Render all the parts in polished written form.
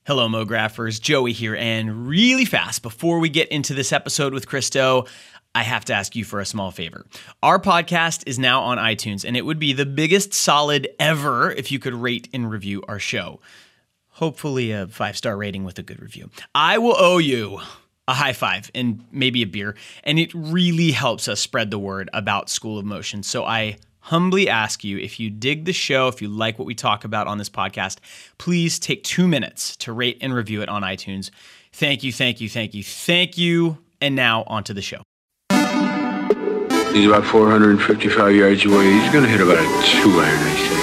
Hello, MoGraphers. Joey here, and really fast, before we get into this episode with Chris Do, I have to ask you for a small favor. Our podcast is now on iTunes, and it would be the biggest solid ever if you could rate and review our show. Hopefully a 5-star rating with a good review. I will owe you a high five and maybe a beer, and it really helps us spread the word about School of Motion. So I humbly ask you, if you dig the show, if you like what we talk about on this podcast, please take 2 minutes to rate and review it on iTunes. Thank you, thank you, thank you, thank you. And now on to the show. He's about 455 yards away. He's going to hit about a 2-iron,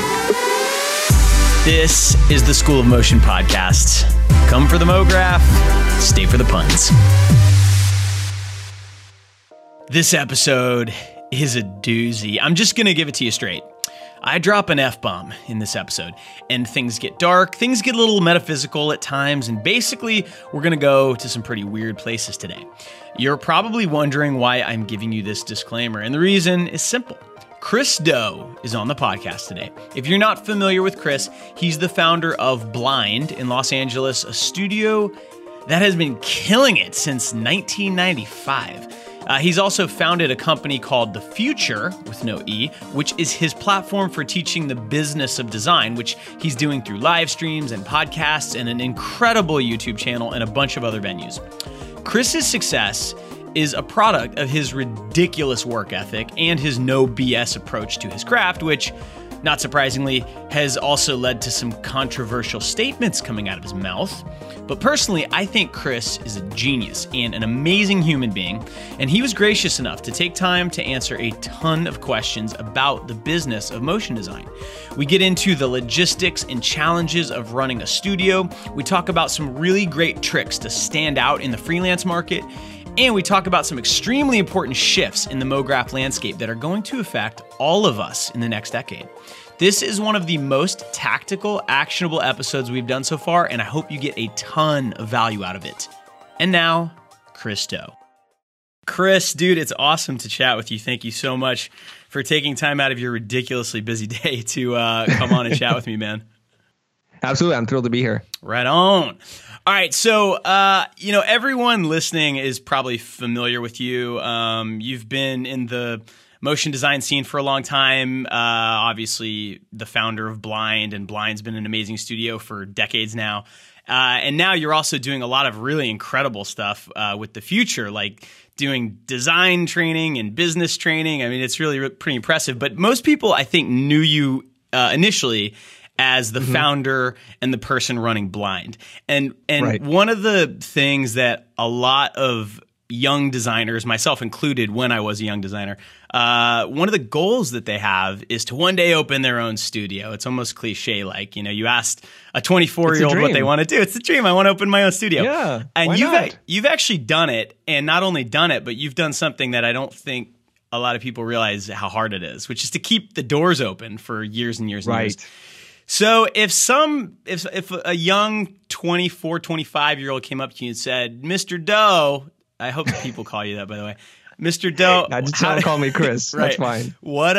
I think. This is the School of Motion podcast. Come for the MoGraph, stay for the puns. This episode is a doozy. I'm just going to give it to you straight. I drop an F-bomb in this episode, and things get dark, things get a little metaphysical at times, and basically, we're going to go to some pretty weird places today. You're probably wondering why I'm giving you this disclaimer, and the reason is simple. Chris Do is on the podcast today. If you're not familiar with Chris, he's the founder of Blind in Los Angeles, a studio that has been killing it since 1995. He's also founded a company called The Future, with no E, which is his platform for teaching the business of design, which he's doing through live streams and podcasts and an incredible YouTube channel and a bunch of other venues. Chris's success is a product of his ridiculous work ethic and his no BS approach to his craft, which, not surprisingly, has also led to some controversial statements coming out of his mouth. But personally, I think Chris is a genius and an amazing human being, and he was gracious enough to take time to answer a ton of questions about the business of motion design. We get into the logistics and challenges of running a studio. We talk about some really great tricks to stand out in the freelance market, and we talk about some extremely important shifts in the MoGraph landscape that are going to affect all of us in the next decade. This is one of the most tactical, actionable episodes we've done so far, and I hope you get a ton of value out of it. And now, Chris Do. Chris, dude, it's awesome to chat with you. Thank you so much for taking time out of your ridiculously busy day to come on and chat with me, man. Absolutely. I'm thrilled to be here. Right on. All right. So, everyone listening is probably familiar with you. You've been in the motion design scene for a long time. Obviously, the founder of Blind, and Blind's been an amazing studio for decades now. And now you're also doing a lot of really incredible stuff with The Future, like doing design training and business training. I mean, it's really pretty impressive. But most people, I think, knew you initially as the founder and the person running Blind. And right. One of the things that a lot of young designers, myself included when I was a young designer, one of the goals that they have is to one day open their own studio. It's almost cliche-like. You asked a 24-year-old what they want to do. It's a dream. I want to open my own studio. Yeah, and why you've actually done it, and not only done it, but you've done something that I don't think a lot of people realize how hard it is, which is to keep the doors open for years and years and years. So if a young 24, 25-year-old came up to you and said, Mr. Do, I hope people call you that, by the way, Mr. Do. I just don't call me Chris. Right. That's fine. What,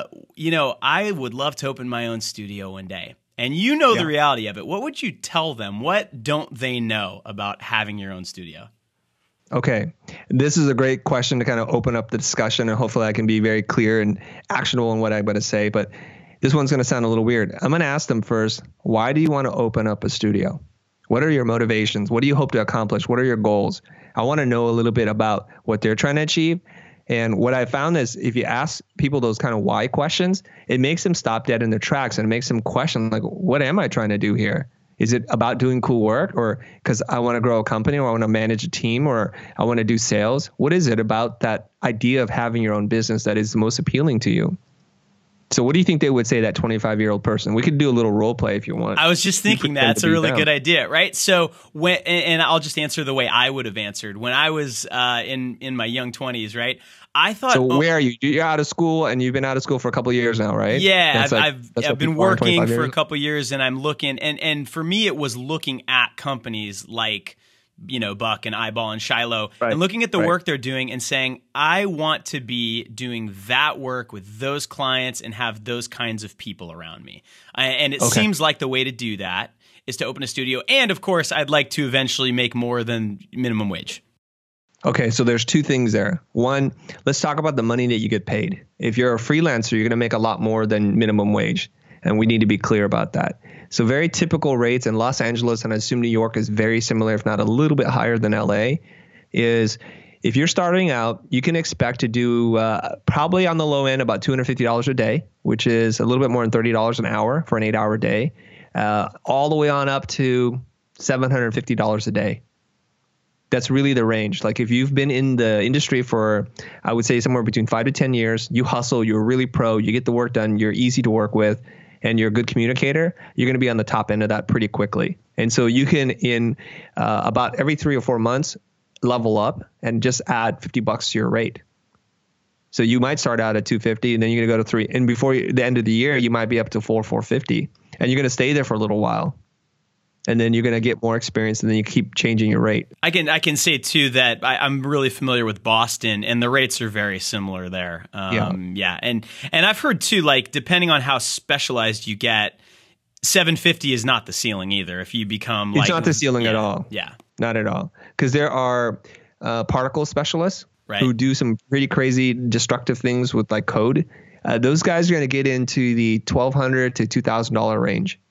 I would love to open my own studio one day. And the reality of it. What would you tell them? What don't they know about having your own studio? Okay. This is a great question to kind of open up the discussion, and hopefully I can be very clear and actionable in what I'm going to say. But this one's going to sound a little weird. I'm going to ask them first, why do you want to open up a studio? What are your motivations? What do you hope to accomplish? What are your goals? I want to know a little bit about what they're trying to achieve. And what I found is if you ask people those kind of why questions, it makes them stop dead in their tracks, and it makes them question, like, what am I trying to do here? Is it about doing cool work, or because I want to grow a company, or I want to manage a team, or I want to do sales? What is it about that idea of having your own business that is the most appealing to you? So what do you think they would say, that 25-year-old person? We could do a little role play if you want. I was just thinking that. It's a really good idea, right? So and I'll just answer the way I would have answered. When I was in my young 20s, right? I thought. So where are you? You're out of school, and you've been out of school for a couple of years now, right? Yeah, I've been working for a couple of years, and I'm looking. And for me, it was looking at companies like Buck and Eyeball and Shiloh, and looking at the work they're doing and saying, I want to be doing that work with those clients and have those kinds of people around me. And it seems like the way to do that is to open a studio. And of course, I'd like to eventually make more than minimum wage. Okay, so there's two things there. One, let's talk about the money that you get paid. If you're a freelancer, you're going to make a lot more than minimum wage. And we need to be clear about that. So very typical rates in Los Angeles, and I assume New York is very similar, if not a little bit higher than LA, is if you're starting out, you can expect to do probably on the low end about $250 a day, which is a little bit more than $30 an hour for an 8-hour day, all the way on up to $750 a day. That's really the range. Like if you've been in the industry for, I would say somewhere between 5 to 10 years, you hustle, you're really pro, you get the work done, you're easy to work with, and you're a good communicator, you're going to be on the top end of that pretty quickly. And so you can, in about every 3 or 4 months, level up and just add $50 to your rate. So you might start out at $250 and then you're going to go to $3. And before the end of the year, you might be up to $450, and you're going to stay there for a little while. And then you're going to get more experience, and then you keep changing your rate. I can say too that I'm really familiar with Boston, and the rates are very similar there. Yeah, and I've heard too, like depending on how specialized you get, $750 is not the ceiling either. If you become it's not the ceiling at all. Yeah, not at all, because there are particle specialists who do some pretty crazy destructive things with like code. Those guys are going to get into the $1,200 to $2,000 range.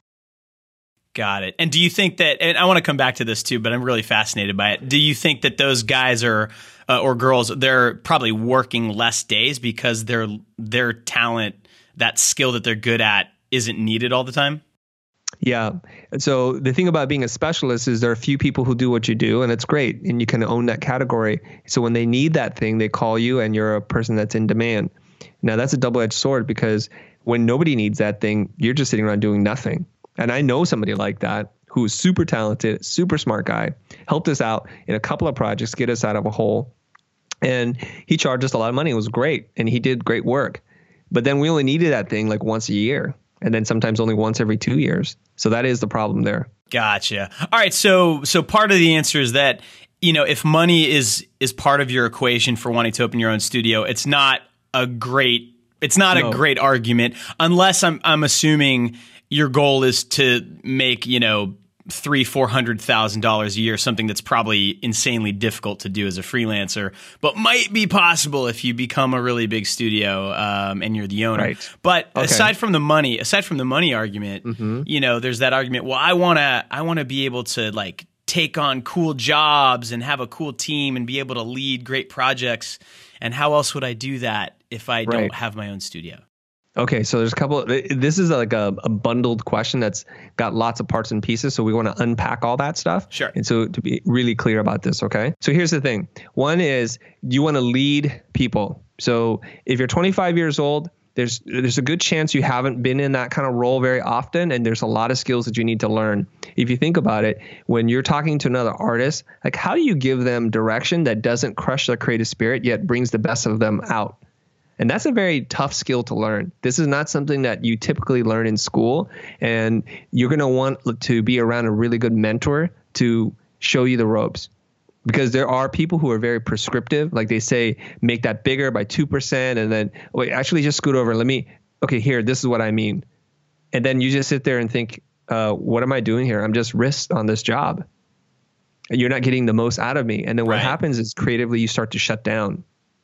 Got it. And do you think that, and I want to come back to this too, but I'm really fascinated by it. Do you think that those guys are, or girls, they're probably working less days because their talent, that skill that they're good at, isn't needed all the time? Yeah. So the thing about being a specialist is there are a few people who do what you do, and it's great. And you can own that category. So when they need that thing, they call you, and you're a person that's in demand. Now that's a double-edged sword, because when nobody needs that thing, you're just sitting around doing nothing. And I know somebody like that who is super talented, super smart guy, helped us out in a couple of projects, get us out of a hole. And he charged us a lot of money. It was great. And he did great work. But then we only needed that thing like once a year, and then sometimes only once every 2 years. So that is the problem there. Gotcha. All right. So part of the answer is that, you know, if money is part of your equation for wanting to open your own studio, it's not a great argument, unless I'm assuming your goal is to make, you know, $300,000-$400,000 a year, something that's probably insanely difficult to do as a freelancer, but might be possible if you become a really big studio and you're the owner. Right. But aside from the money argument, you know, there's that argument. Well, I want to be able to like take on cool jobs and have a cool team and be able to lead great projects. And how else would I do that if I don't have my own studio? Okay, so there's a couple. This is like a bundled question that's got lots of parts and pieces. So we want to unpack all that stuff. Sure. And so to be really clear about this, okay? So here's the thing. One is you want to lead people. So if you're 25 years old, there's a good chance you haven't been in that kind of role very often, and there's a lot of skills that you need to learn. If you think about it, when you're talking to another artist, like how do you give them direction that doesn't crush their creative spirit yet brings the best of them out? And that's a very tough skill to learn. This is not something that you typically learn in school. And you're going to want to be around a really good mentor to show you the ropes. Because there are people who are very prescriptive. Like they say, make that bigger by 2%. And then, wait, actually just scoot over. Okay, here, this is what I mean. And then you just sit there and think, what am I doing here? I'm just risked on this job. And you're not getting the most out of me. And then what happens is creatively you start to shut down.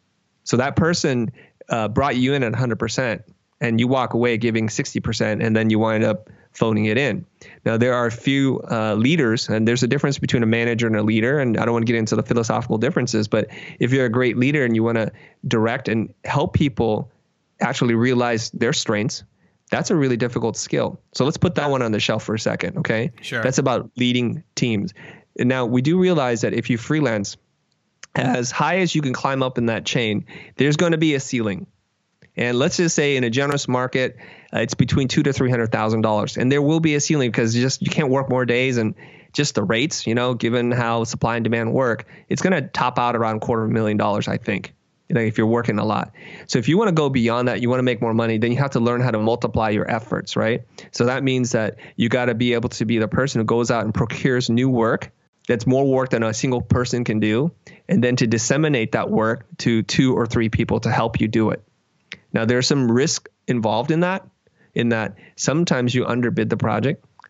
So that person brought you in at 100% and you walk away giving 60%, and then you wind up phoning it in. Now, there are a few leaders, and there's a difference between a manager and a leader, and I don't want to get into the philosophical differences, but if you're a great leader and you want to direct and help people actually realize their strengths, that's a really difficult skill. So let's put that one on the shelf for a second, okay? Sure. That's about leading teams. And now, we do realize that if you freelance, as high as you can climb up in that chain, there's going to be a ceiling. And let's just say in a generous market, it's between $200,000 to $300,000. And there will be a ceiling because you can't work more days, and just the rates, you know, given how supply and demand work, it's going to top out around $250,000, I think, you know, if you're working a lot. So if you want to go beyond that, you want to make more money, then you have to learn how to multiply your efforts, right? So that means that you got to be able to be the person who goes out and procures new work that's more work than a single person can do, and then to disseminate that work to 2 or 3 people to help you do it. Now, there's some risk involved in that sometimes you underbid the project.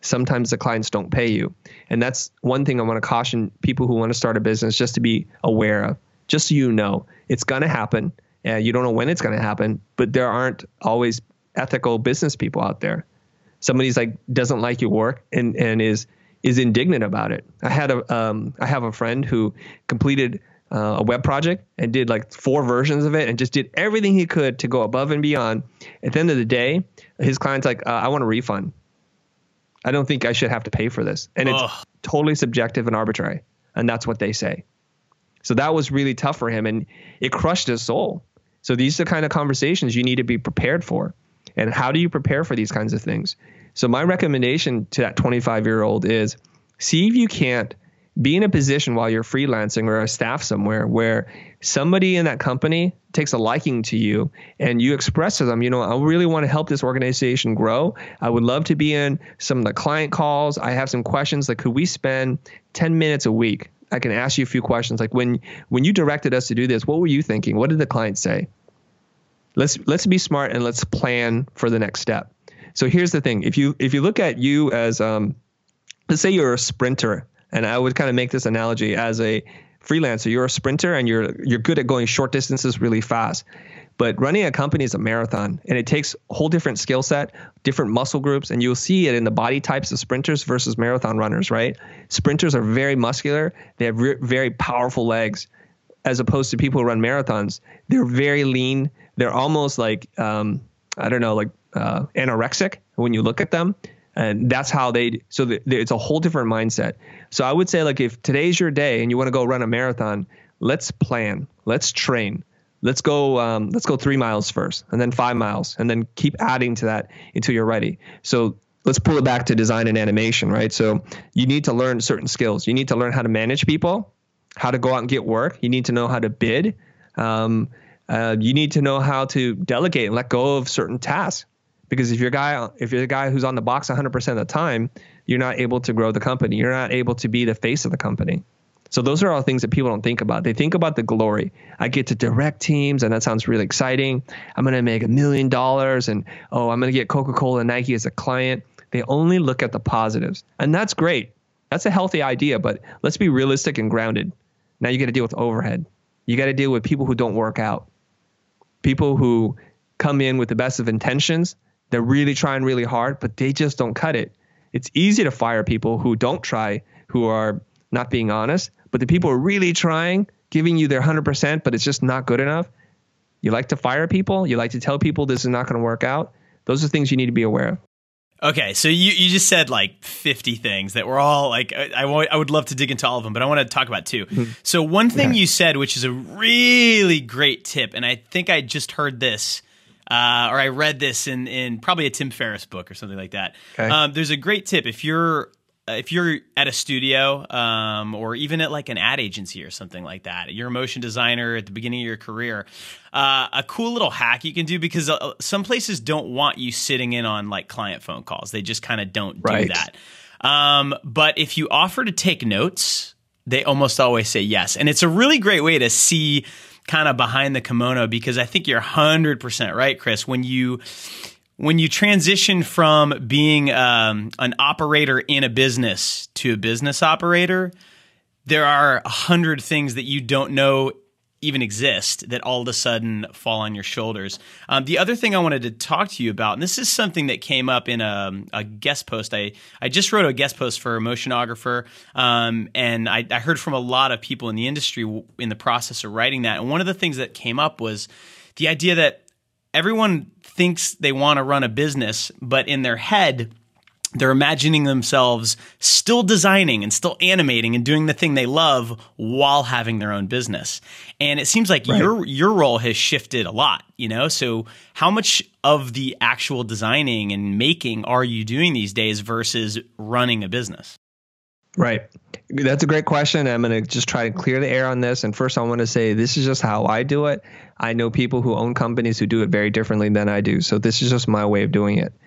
sometimes the clients don't pay you. And that's one thing I want to caution people who want to start a business just to be aware of. Just so you know, it's going to happen. You don't know when it's going to happen, but there aren't always ethical business people out there. Somebody's like doesn't like your work and is indignant about it. I have a friend who completed a web project and did like 4 versions of it and just did everything he could to go above and beyond. At the end of the day, his client's like, I want a refund. I don't think I should have to pay for this. And it's totally subjective and arbitrary. And that's what they say. So that was really tough for him and it crushed his soul. So these are the kind of conversations you need to be prepared for. And how do you prepare for these kinds of things? So my recommendation to that 25-year-old is see if you can't be in a position while you're freelancing or a staff somewhere where somebody in that company takes a liking to you and you express to them, I really want to help this organization grow. I would love to be in some of the client calls. I have some questions like, could we spend 10 minutes a week? I can ask you a few questions. Like when you directed us to do this, what were you thinking? What did the client say? Let's be smart and let's plan for the next step. So here's the thing. If you look at you as, let's say you're a sprinter, and I would kind of make this analogy as a freelancer. You're a sprinter and you're good at going short distances really fast. But running a company is a marathon, and it takes a whole different skill set, different muscle groups, and you'll see it in the body types of sprinters versus marathon runners, right? Sprinters are very muscular. They have very powerful legs, as opposed to people who run marathons. They're very lean. They're almost like, anorexic when you look at them. And that's how it's a whole different mindset. So I would say, like, if today's your day and you want to go run a marathon, let's plan, let's train. Let's go 3 miles first, and then 5 miles, and then keep adding to that until you're ready. So let's pull it back to design and animation, right? So you need to learn certain skills. You need to learn how to manage people, how to go out and get work. You need to know how to bid. You need to know how to delegate and let go of certain tasks. Because if you're the guy who's on the box 100% of the time, you're not able to grow the company. You're not able to be the face of the company. So those are all things that people don't think about. They think about the glory. I get to direct teams, and that sounds really exciting. I'm going to make $1 million, and I'm going to get Coca-Cola and Nike as a client. They only look at the positives, and that's great. That's a healthy idea, but let's be realistic and grounded. Now you got to deal with overhead. You got to deal with people who don't work out, people who come in with the best of intentions. They're really trying really hard, but they just don't cut it. It's easy to fire people who don't try, who are not being honest, but the people who are really trying, giving you their 100%, but it's just not good enough. You like to fire people. You like to tell people this is not going to work out. Those are things you need to be aware of. Okay, so you just said like 50 things that were all like, I would love to dig into all of them, but I want to talk about 2. Mm-hmm. So one thing you said, which is a really great tip, and I think I just heard this, or I read this in probably a Tim Ferriss book or something like that. Okay. There's a great tip if you're at a studio or even at like an ad agency or something like that, you're a motion designer at the beginning of your career, a cool little hack you can do, because some places don't want you sitting in on like client phone calls. They just kind of don't do that. But if you offer to take notes, they almost always say yes. And it's a really great way to see kind of behind the kimono, because I think you're 100% right, Chris. When you transition from being an operator in a business to a business operator, there are 100 things that you don't know even exist that all of a sudden fall on your shoulders. The other thing I wanted to talk to you about, and this is something that came up in a guest post. I just wrote a guest post for a motionographer, and I heard from a lot of people in the industry in the process of writing that. And one of the things that came up was the idea that everyone thinks they want to run a business, but in their head, they're imagining themselves still designing and still animating and doing the thing they love while having their own business. And it seems like your role has shifted a lot, So how much of the actual designing and making are you doing these days versus running a business? Right. That's a great question. I'm going to just try to clear the air on this. And first, I want to say this is just how I do it. I know people who own companies who do it very differently than I do. So this is just my way of doing it.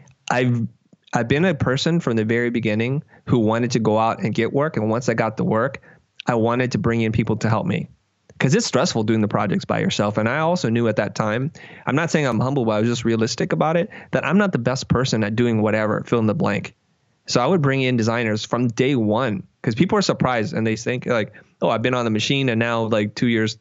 I've been a person from the very beginning who wanted to go out and get work. And once I got the work, I wanted to bring in people to help me, because it's stressful doing the projects by yourself. And I also knew at that time, I'm not saying I'm humble, but I was just realistic about it, that I'm not the best person at doing whatever, fill in the blank. So I would bring in designers from day one, because people are surprised and they think like, oh, I've been on the machine and now like 2 years,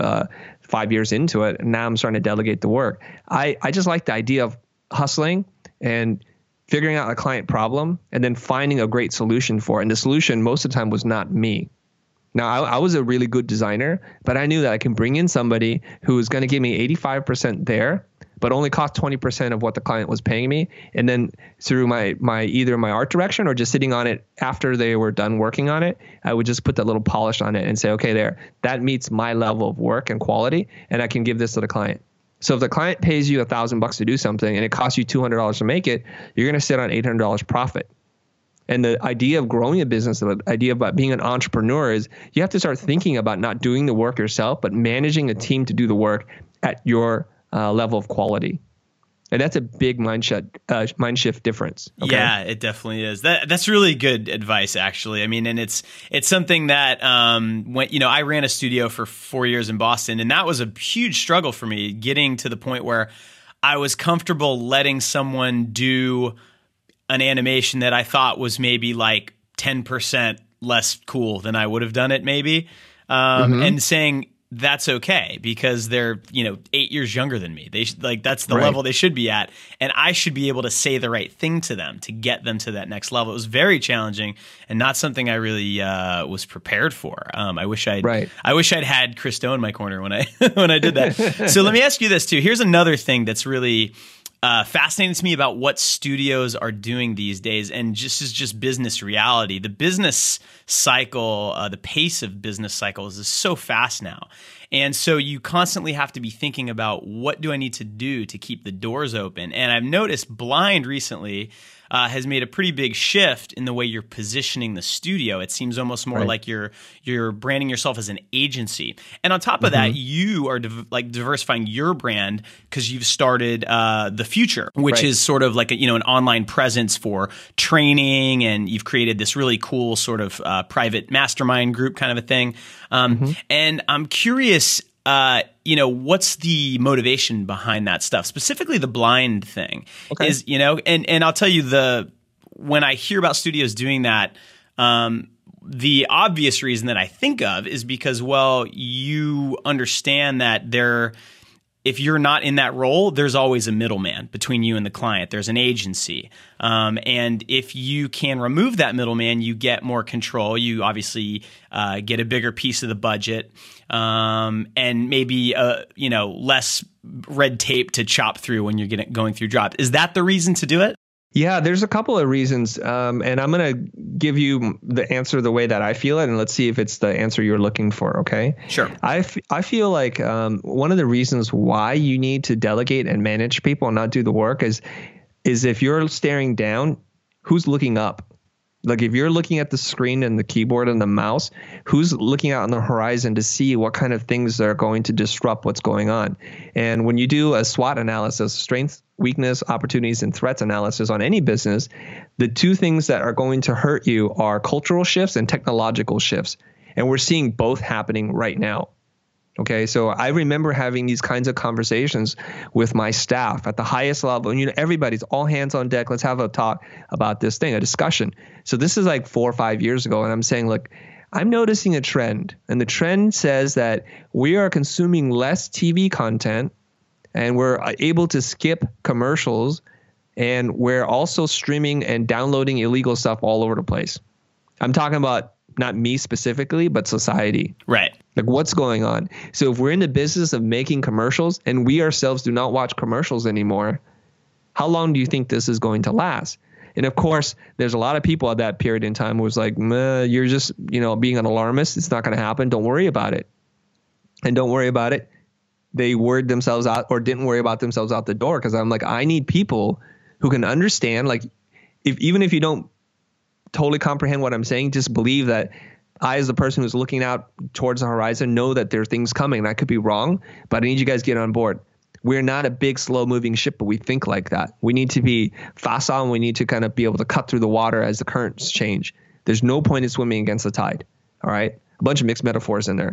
5 years into it, and now I'm starting to delegate the work. I just like the idea of hustling and figuring out a client problem and then finding a great solution for it. And the solution most of the time was not me. Now, I was a really good designer, but I knew that I can bring in somebody who was going to give me 85% there, but only cost 20% of what the client was paying me. And then through my either my art direction or just sitting on it after they were done working on it, I would just put that little polish on it and say, okay, there, that meets my level of work and quality, and I can give this to the client. So if the client pays you $1,000 to do something and it costs you $200 to make it, you're going to sit on $800 profit. And the idea of growing a business, the idea about being an entrepreneur is you have to start thinking about not doing the work yourself, but managing a team to do the work at your level of quality. And that's a big mind shift difference. Okay? Yeah, it definitely is. That's really good advice, actually. I mean, and it's something that when I ran a studio for 4 years in Boston, and that was a huge struggle for me, getting to the point where I was comfortable letting someone do an animation that I thought was maybe like 10% less cool than I would have done it maybe. And saying that's okay because they're, 8 years younger than me. That's the level they should be at. And I should be able to say the right thing to them to get them to that next level. It was very challenging and not something I really was prepared for. I wish I'd had Chris Stowe in my corner when I did that. So let me ask you this too. Here's another thing that's really fascinating to me about what studios are doing these days, and just business reality. The business cycle, the pace of business cycles is so fast now. And so you constantly have to be thinking about what do I need to do to keep the doors open. And I've noticed Blind recently has made a pretty big shift in the way you're positioning the studio. It seems almost more like you're branding yourself as an agency. And on top of that, you are diversifying your brand because you've started The Future, which is sort of like an online presence for training, and you've created this really cool sort of private mastermind group kind of a thing. And I'm curious, what's the motivation behind that stuff? Specifically the Blind thing is, and I'll tell you when I hear about studios doing that, the obvious reason that I think of is because, you understand that if you're not in that role, there's always a middleman between you and the client. There's an agency. And if you can remove that middleman, you get more control. You obviously get a bigger piece of the budget, and maybe less red tape to chop through when you're going through jobs. Is that the reason to do it? Yeah, there's a couple of reasons, and I'm going to give you the answer the way that I feel it, and let's see if it's the answer you're looking for, okay? Sure. I feel like one of the reasons why you need to delegate and manage people and not do the work is if you're staring down, who's looking up? Like if you're looking at the screen and the keyboard and the mouse, who's looking out on the horizon to see what kind of things are going to disrupt what's going on? And when you do a SWOT analysis, strengths, weakness, opportunities, and threats analysis on any business, the two things that are going to hurt you are cultural shifts and technological shifts. And we're seeing both happening right now. Okay, so I remember having these kinds of conversations with my staff at the highest level. And everybody's all hands on deck. Let's have a talk about this thing, a discussion. So this is like 4 or 5 years ago. And I'm saying, look, I'm noticing a trend. And the trend says that we are consuming less TV content, and we're able to skip commercials, and we're also streaming and downloading illegal stuff all over the place. I'm talking about not me specifically, but society. Right. Like what's going on? So if we're in the business of making commercials and we ourselves do not watch commercials anymore, how long do you think this is going to last? And of course, there's a lot of people at that period in time who was like, you're just, being an alarmist. It's not going to happen. Don't worry about it. And don't worry about it. They worried themselves out or didn't worry about themselves out the door, because I'm like, I need people who can understand, like, even if you don't totally comprehend what I'm saying, just believe that I, as the person who's looking out towards the horizon, know that there are things coming, and I could be wrong, but I need you guys to get on board. We're not a big, slow moving ship, but we think like that. We need to be facile, and we need to kind of be able to cut through the water as the currents change. There's no point in swimming against the tide. All right. A bunch of mixed metaphors in there.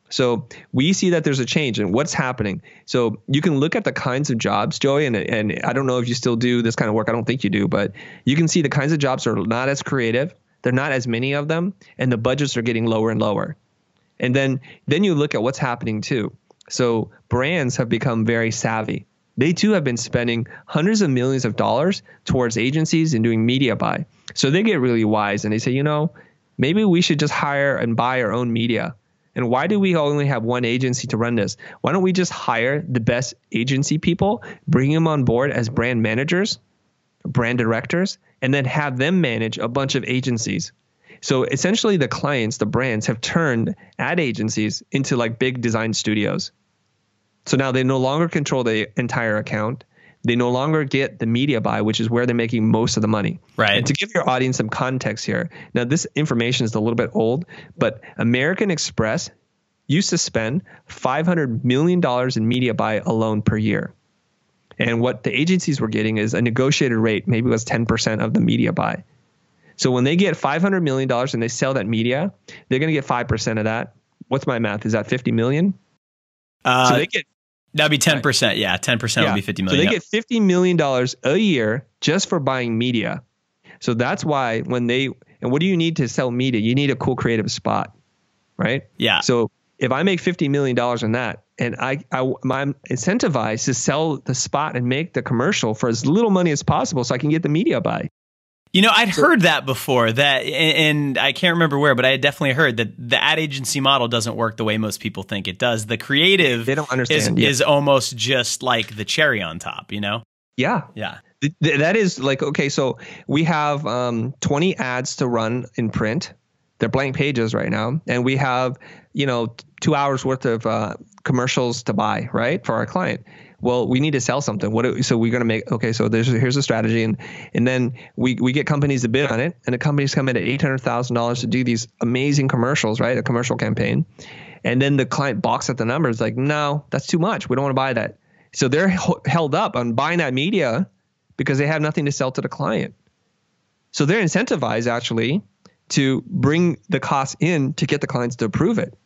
So we see that there's a change in what's happening. So you can look at the kinds of jobs, Joey, and I don't know if you still do this kind of work. I don't think you do, but you can see the kinds of jobs are not as creative. They're not as many of them, and the budgets are getting lower and lower. And then you look at what's happening too. So brands have become very savvy. They too have been spending hundreds of millions of dollars towards agencies and doing media buy. So they get really wise and they say, maybe we should just hire and buy our own media. And why do we only have one agency to run this? Why don't we just hire the best agency people, bring them on board as brand managers, brand directors, and then have them manage a bunch of agencies? So essentially the clients, the brands, have turned ad agencies into like big design studios. So now they no longer control the entire account. They no longer get the media buy, which is where they're making most of the money. Right. And to give your audience some context here, now this information is a little bit old, but American Express used to spend $500 million in media buy alone per year. And what the agencies were getting is a negotiated rate, maybe it was 10% of the media buy. So when they get $500 million and they sell that media, they're going to get 5% of that. What's my math? Is that 50 million? So they get that'd be 10%. Yeah, 10% would be 50 million. So they get $50 million a year just for buying media. So that's why and what do you need to sell media? You need a cool creative spot, right? Yeah. So if I make $50 million on that, and I'm incentivized to sell the spot and make the commercial for as little money as possible so I can get the media buy. I'd heard that before, and I can't remember where, but I had definitely heard that the ad agency model doesn't work the way most people think it does. The creative they don't understand, is almost just like the cherry on top, Yeah. Yeah. That is like, okay, so we have 20 ads to run in print. They're blank pages right now. And we have, 2 hours worth of commercials to buy, right, for our client. Well, we need to sell something. So we're going to make, okay, so here's a strategy. And then we get companies to bid on it. And the companies come in at $800,000 to do these amazing commercials, right? A commercial campaign. And then the client balks at the numbers like, no, that's too much. We don't want to buy that. So they're held up on buying that media because they have nothing to sell to the client. So they're incentivized actually to bring the cost in to get the clients to approve it.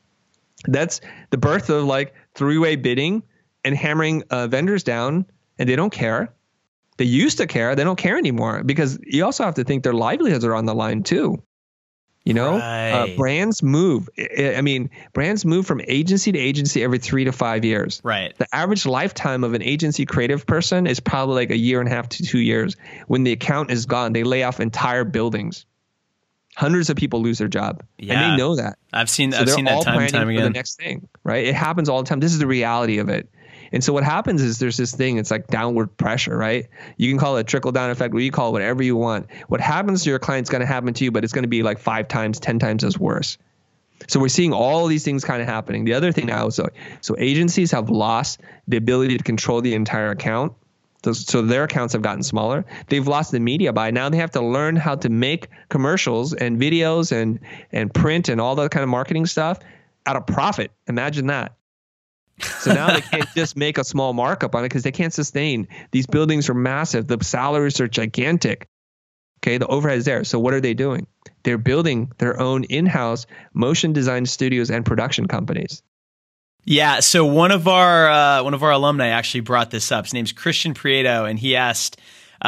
That's the birth of like three-way bidding and hammering vendors down, and they don't care. They used to care. They don't care anymore because you also have to think their livelihoods are on the line too. Right. Brands move. Brands move from agency to agency every 3 to 5 years. Right. The average lifetime of an agency creative person is probably like 1.5 to 2 years. When the account is gone, they lay off entire buildings. Hundreds of people lose their job, and they know that. I've seen that time and time again. For the next thing, right? It happens all the time. This is the reality of it. And so what happens is there's this thing, it's like downward pressure, right? You can call it a trickle down effect, or you call it whatever you want. What happens to your client's going to happen to you, but it's going to be like 5 times, 10 times as worse. So we're seeing all these things kind of happening. The other thing now is so agencies have lost the ability to control the entire account. So their accounts have gotten smaller. They've lost the media buy. Now they have to learn how to make commercials and videos and print and all that kind of marketing stuff at a profit. Imagine that. So now they can't just make a small markup on it because they can't sustain. These buildings are massive. The salaries are gigantic. Okay, the overhead is there. So what are they doing? They're building their own in-house motion design studios and production companies. Yeah, so one of our alumni actually brought this up. His name's Christian Prieto, and he asked,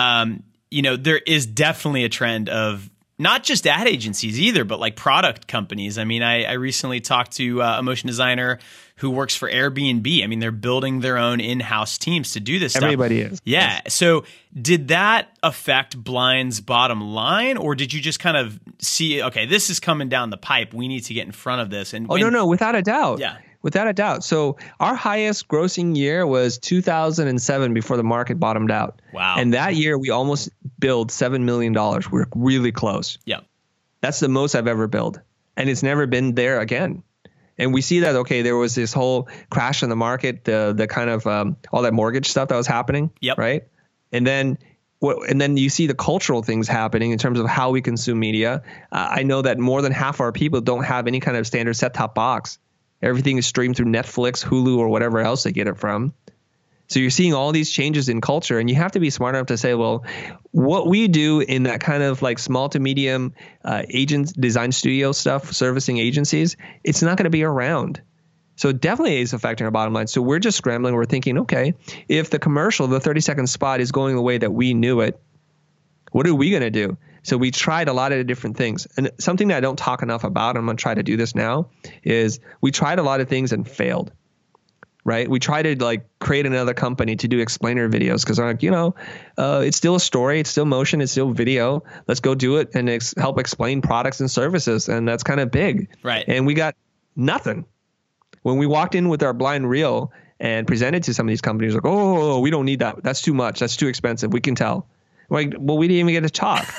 there is definitely a trend of not just ad agencies either, but like product companies. I recently talked to a motion designer who works for Airbnb. They're building their own in-house teams to do this stuff. Everybody is. Yeah. So did that affect Blind's bottom line, or did you just kind of see, okay, this is coming down the pipe, we need to get in front of this? No, without a doubt. Yeah. Without a doubt. So our highest grossing year was 2007 before the market bottomed out. Wow. And that year we almost billed $7 million. We're really close. Yeah. That's the most I've ever billed. And it's never been there again. And we see that, okay, there was this whole crash in the market, the kind of all that mortgage stuff that was happening. Yep. Right. And then you see the cultural things happening in terms of how we consume media. I know that more than half our people don't have any kind of standard set-top box. Everything is streamed through Netflix, Hulu, or whatever else they get it from. So you're seeing all these changes in culture, and you have to be smart enough to say, well, what we do in that kind of like small to medium agents, design studio stuff, servicing agencies, it's not going to be around. So it definitely is affecting our bottom line. So we're just scrambling. We're thinking, okay, if the commercial, the 30-second spot is going the way that we knew it, what are we going to do? So we tried a lot of different things. And something that I don't talk enough about, I'm going to try to do this now, is we tried a lot of things and failed. Right? We try to like create another company to do explainer videos because they're like, it's still a story. It's still motion. It's still video. Let's go do it and help explain products and services. And that's kind of big. Right. And we got nothing. When we walked in with our blind reel and presented to some of these companies, like, oh, we don't need that. That's too much. That's too expensive. We can tell. Like, well, we didn't even get to talk.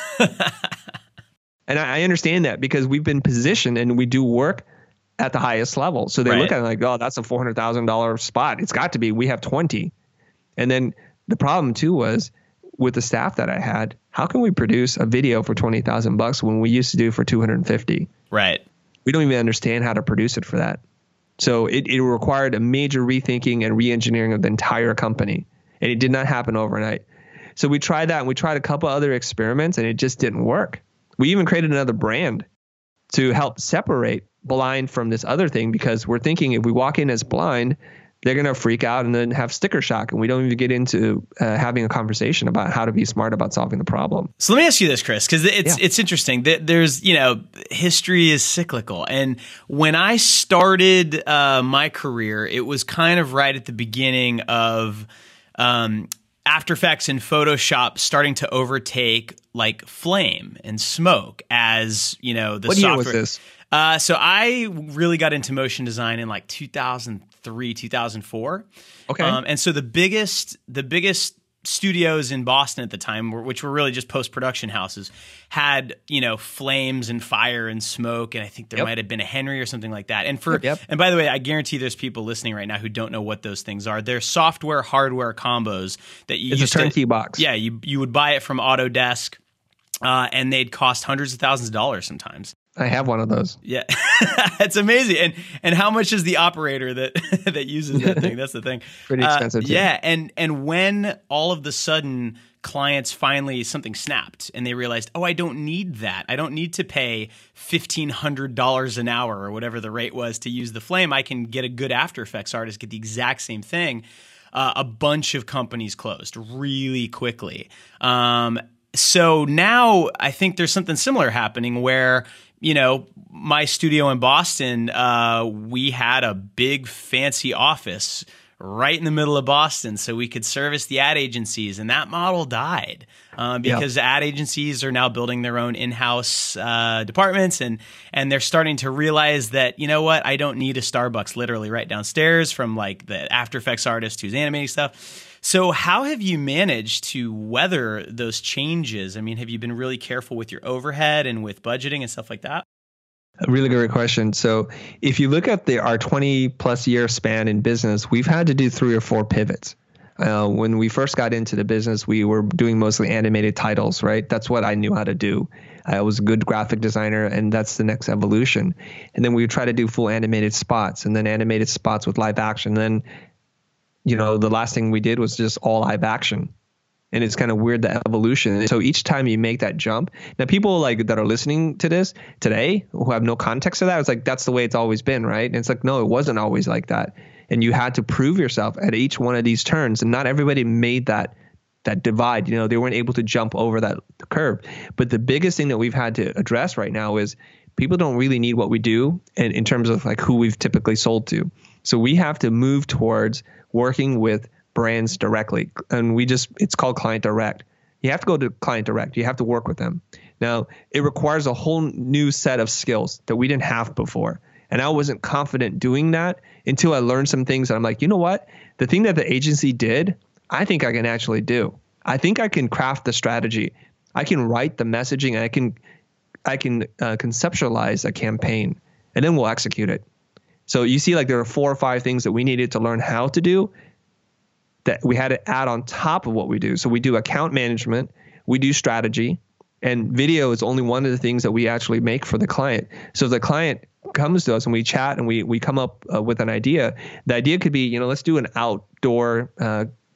And I understand that because we've been positioned and we do work at the highest level. So they look at it like, oh, that's a $400,000 spot. It's got to be. We have 20. And then the problem too was with the staff that I had, how can we produce a video for $20,000 when we used to do for 250? Right. We don't even understand how to produce it for that. So it required a major rethinking and re-engineering of the entire company. And it did not happen overnight. So we tried that and we tried a couple other experiments and it just didn't work. We even created another brand to help separate blind from this other thing because we're thinking if we walk in as blind, they're going to freak out and then have sticker shock. And we don't even get into having a conversation about how to be smart about solving the problem. So let me ask you this, Chris, because it's interesting. There's, history is cyclical. And when I started my career, it was kind of right at the beginning of After Effects and Photoshop starting to overtake like Flame and Smoke as, the what software. Year was this? So I really got into motion design in like 2003, 2004. Okay. And so the biggest studios in Boston at the time, which were really just post-production houses, had, flames and fire and smoke. And I think there might have been a Henry or something like that. And and by the way, I guarantee there's people listening right now who don't know what those things are. They're software, hardware combos that you It's a turnkey box. Yeah. You would buy it from Autodesk and they'd cost hundreds of thousands of dollars sometimes. I have one of those. Yeah, it's amazing. And how much is the operator that uses that thing? That's the thing. Pretty expensive. Too. Yeah, and when all of the sudden clients finally something snapped and they realized, oh, I don't need that. I don't need to pay $1,500 an hour or whatever the rate was to use the Flame. I can get a good After Effects artist, get the exact same thing. A bunch of companies closed really quickly. So now I think there's something similar happening where, my studio in Boston, we had a big fancy office right in the middle of Boston so we could service the ad agencies. And that model died because ad agencies are now building their own in-house departments. And they're starting to realize that, I don't need a Starbucks literally right downstairs from like the After Effects artist who's animating stuff. So how have you managed to weather those changes? I mean, have you been really careful with your overhead and with budgeting and stuff like that? A really good question. So if you look at our 20 plus year span in business, we've had to do 3 or 4 pivots. When we first got into the business, we were doing mostly animated titles, right? That's what I knew how to do. I was a good graphic designer, and that's the next evolution. And then we would try to do full animated spots, and then animated spots with live action. And then the last thing we did was just all live action. And it's kind of weird, the evolution. So each time you make that jump, now people like that are listening to this today who have no context to that, it's like, that's the way it's always been, right? And it's like, no, it wasn't always like that. And you had to prove yourself at each one of these turns. And not everybody made that divide. They weren't able to jump over that curve. But the biggest thing that we've had to address right now is people don't really need what we do in terms of like who we've typically sold to. So we have to move towards working with brands directly. And it's called client direct. You have to go to client direct. You have to work with them. Now, it requires a whole new set of skills that we didn't have before. And I wasn't confident doing that until I learned some things. And I'm like, you know what? The thing that the agency did, I think I can actually do. I think I can craft the strategy. I can write the messaging. And I can conceptualize a campaign, and then we'll execute it. So you see, like there are 4 or 5 things that we needed to learn how to do that we had to add on top of what we do. So we do account management, we do strategy, and video is only one of the things that we actually make for the client. So if the client comes to us and we chat and we come up with an idea, the idea could be, let's do an outdoor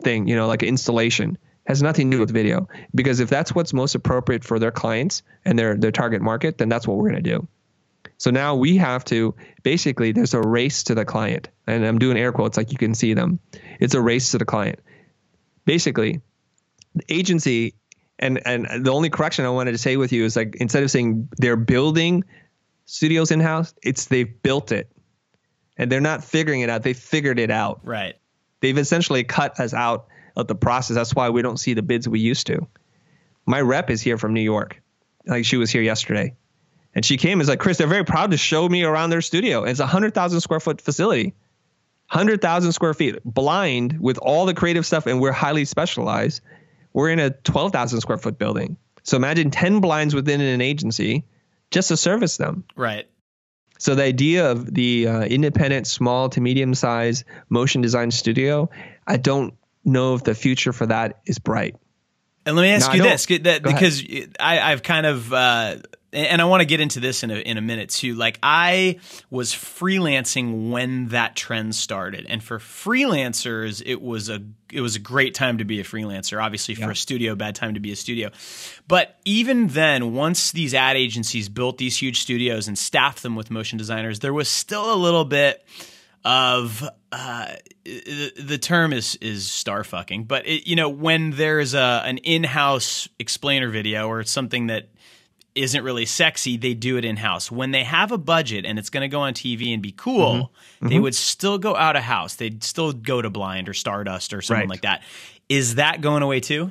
thing, like installation. Has nothing to do with video, because if that's what's most appropriate for their clients and their target market, then that's what we're going to do. So now we have to, basically, there's a race to the client, and I'm doing air quotes like you can see them. It's a race to the client. Basically, the agency, and the only correction I wanted to say with you is, like, instead of saying they're building studios in-house, it's they've built it. And they're not figuring it out. They figured it out. Right. They've essentially cut us out of the process. That's why we don't see the bids we used to. My rep is here from New York. Like, she was here yesterday. And she came and was like, Chris, they're very proud to show me around their studio. It's a 100,000 square foot facility. 100,000 square feet, blind, with all the creative stuff, and we're highly specialized. We're in a 12,000 square foot building. So imagine 10 blinds within an agency just to service them. Right. So the idea of the independent, small to medium size motion design studio, I don't know if the future for that is bright. And let me ask you this, because ahead. I've kind of, and I want to get into this in a minute too. Like, I was freelancing when that trend started, and for freelancers, it was a great time to be a freelancer. Obviously, for a studio, bad time to be a studio. But even then, once these ad agencies built these huge studios and staffed them with motion designers, there was still a little bit of the term is star fucking, but when there's an in-house explainer video or something that isn't really sexy, they do it in-house. When they have a budget and it's going to go on TV and be cool, they would still go out of house. They'd still go to Blind or Stardust or something like that. Is that going away too?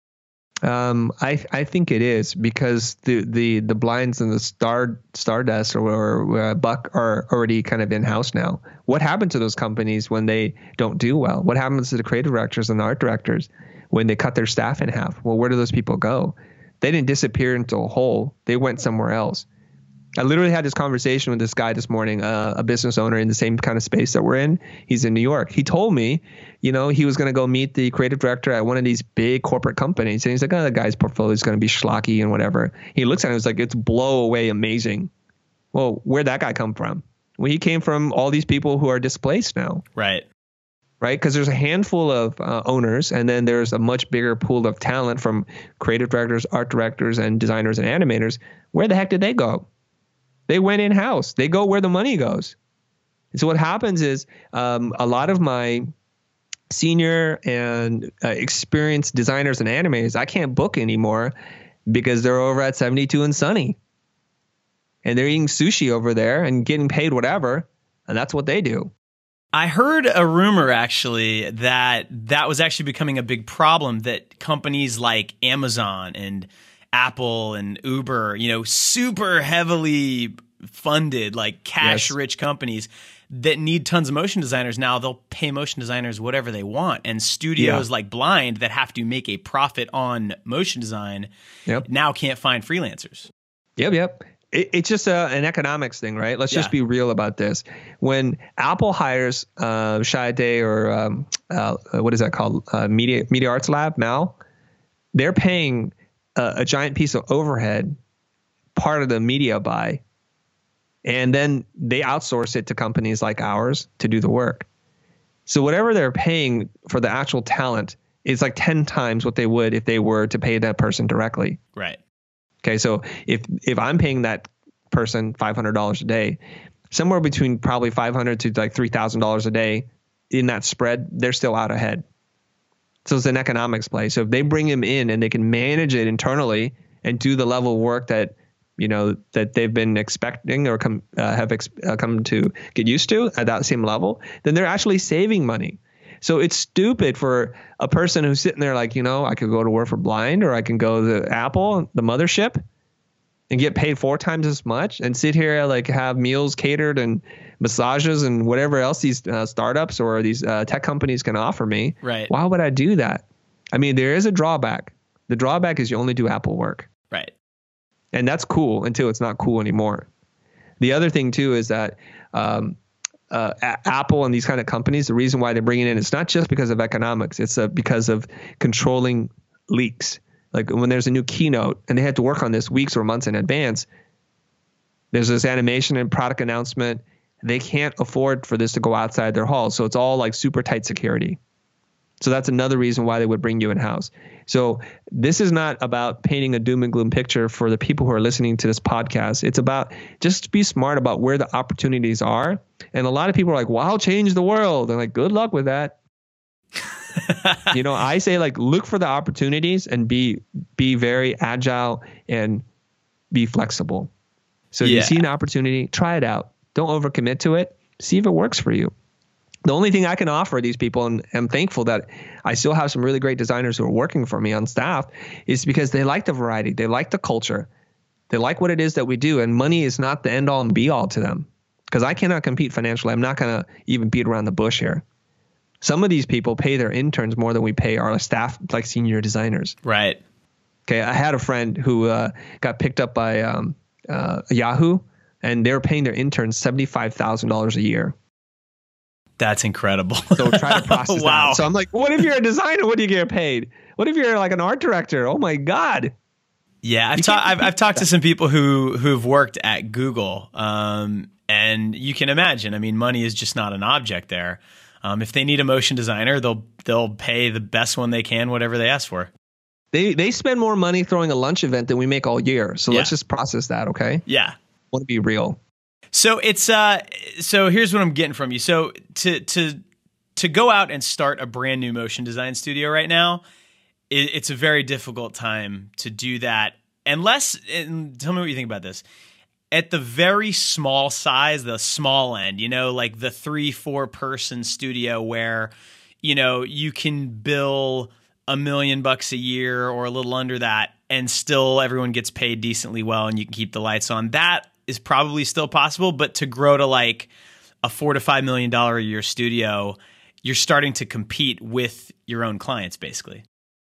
I think it is, because the blinds and the Stardust or Buck are already kind of in-house now. What happened to those companies when they don't do well? What happens to the creative directors and the art directors when they cut their staff in half? Well, where do those people go? They didn't disappear into a hole. They went somewhere else. I literally had this conversation with this guy this morning, a business owner in the same kind of space that we're in. He's in New York. He told me, he was going to go meet the creative director at one of these big corporate companies. And he's like, the guy's portfolio is going to be schlocky and whatever. He looks at it and was like, it's blow away amazing. Well, where'd that guy come from? Well, he came from all these people who are displaced now. Right. Right? Because there's a handful of owners, and then there's a much bigger pool of talent from creative directors, art directors, and designers and animators. Where the heck did they go? They went in-house. They go where the money goes. And so what happens is a lot of my senior and experienced designers and animators, I can't book anymore because they're over at 72 and Sunny. And they're eating sushi over there and getting paid whatever. And that's what they do. I heard a rumor, actually, that was actually becoming a big problem, that companies like Amazon and Apple and Uber, super heavily funded, like cash-rich companies that need tons of motion designers. Now they'll pay motion designers whatever they want, and studios like Blind that have to make a profit on motion design now can't find freelancers. Yep. It's just an economics thing, right? Let's just be real about this. When Apple hires Chiat or what is that called? Media Arts Lab, MAL, they're paying a giant piece of overhead, part of the media buy, and then they outsource it to companies like ours to do the work. So whatever they're paying for the actual talent is like 10 times what they would if they were to pay that person directly. Right. Okay, so if I'm paying that person $500 a day, somewhere between probably $500 to like $3,000 a day in that spread, they're still out ahead. So it's an economics play. So if they bring him in and they can manage it internally and do the level of work that that they've been expecting or have come to get used to at that same level, then they're actually saving money. So it's stupid for a person who's sitting there like, I could go to work for Blind, or I can go to Apple, the mothership, and get paid 4 times as much and sit here like have meals catered and massages and whatever else these startups or these tech companies can offer me. Right. Why would I do that? I mean, there is a drawback. The drawback is you only do Apple work. Right. And that's cool until it's not cool anymore. The other thing too is that Apple and these kind of companies, the reason why they're bringing in, it's not just because of economics. It's because of controlling leaks. Like when there's a new keynote and they had to work on this weeks or months in advance, there's this animation and product announcement. They can't afford for this to go outside their halls. So it's all like super tight security. So that's another reason why they would bring you in-house. So this is not about painting a doom and gloom picture for the people who are listening to this podcast. It's about just be smart about where the opportunities are. And a lot of people are like, well, I'll change the world. And like, good luck with that. I say like, look for the opportunities and be very agile and be flexible. So if you see an opportunity, try it out. Don't overcommit to it. See if it works for you. The only thing I can offer these people, and I'm thankful that I still have some really great designers who are working for me on staff, is because they like the variety. They like the culture. They like what it is that we do. And money is not the end all and be all to them, because I cannot compete financially. I'm not going to even beat around the bush here. Some of these people pay their interns more than we pay our staff, like senior designers. Right. Okay. I had a friend who got picked up by Yahoo, and they were paying their interns $75,000 a year. That's incredible. So try to process wow. that. So I'm like, what if you're a designer? What do you get paid? What if you're like an art director? Oh my God. Yeah, I've talked to some people who've worked at Google, and you can imagine. I mean, money is just not an object there. If they need a motion designer, they'll pay the best one they can, whatever they ask for. They spend more money throwing a lunch event than we make all year. So let's just process that, okay? Yeah. Want to be real. So it's so here's what I'm getting from you. So to go out and start a brand new motion design studio right now, it's a very difficult time to do that. And tell me what you think about this. At the very small size, the small end, like the 3-4 person studio where, you can bill $1 million a year or a little under that, and still everyone gets paid decently well and you can keep the lights on. That is probably still possible, but to grow to like a $4 to $5 million a year studio, you're starting to compete with your own clients, basically.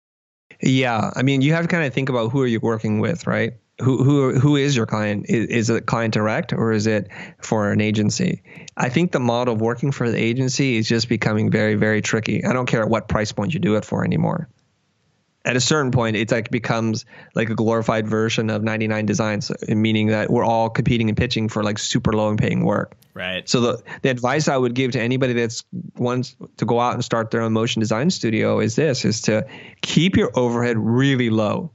Yeah, I mean, you have to kind of think about who are you working with, right? Who is your client? Is it client direct or is it for an agency? I think the model of working for the agency is just becoming very, very tricky. I don't care at what price point you do it for anymore. At a certain point, it's like becomes like a glorified version of 99 Designs, meaning that we're all competing and pitching for like super low and paying work. Right. So the advice I would give to anybody that's wants to go out and start their own motion design studio is to keep your overhead really low.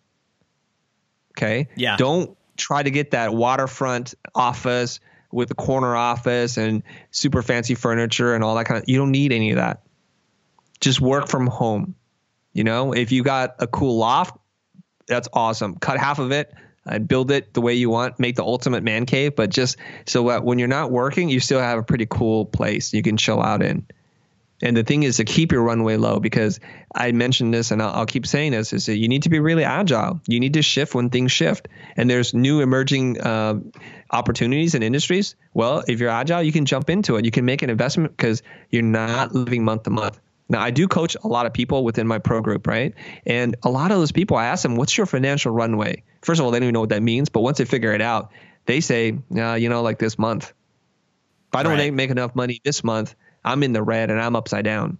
Okay. Yeah. Don't try to get that waterfront office with a corner office and super fancy furniture and all that kind of. You don't need any of that. Just work from home. If you got a cool loft, that's awesome. Cut half of it and build it the way you want. Make the ultimate man cave, but just so that when you're not working, you still have a pretty cool place you can chill out in. And the thing is to keep your runway low, because I mentioned this and I'll keep saying this, is that you need to be really agile. You need to shift when things shift. And there's new emerging opportunities in industries. Well, if you're agile, you can jump into it. You can make an investment because you're not living month to month. Now, I do coach a lot of people within my pro group, right? And a lot of those people, I ask them, what's your financial runway? First of all, they don't even know what that means. But once they figure it out, they say, like this month. If I don't make enough money this month, I'm in the red and I'm upside down.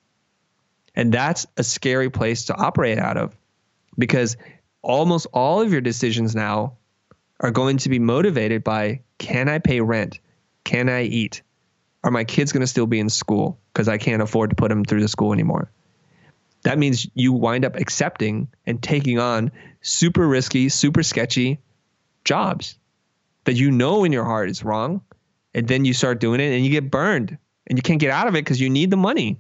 And that's a scary place to operate out of, because almost all of your decisions now are going to be motivated by, can I pay rent? Can I eat? Are my kids going to still be in school because I can't afford to put them through the school anymore? That means you wind up accepting and taking on super risky, super sketchy jobs that in your heart is wrong. And then you start doing it and you get burned and you can't get out of it because you need the money.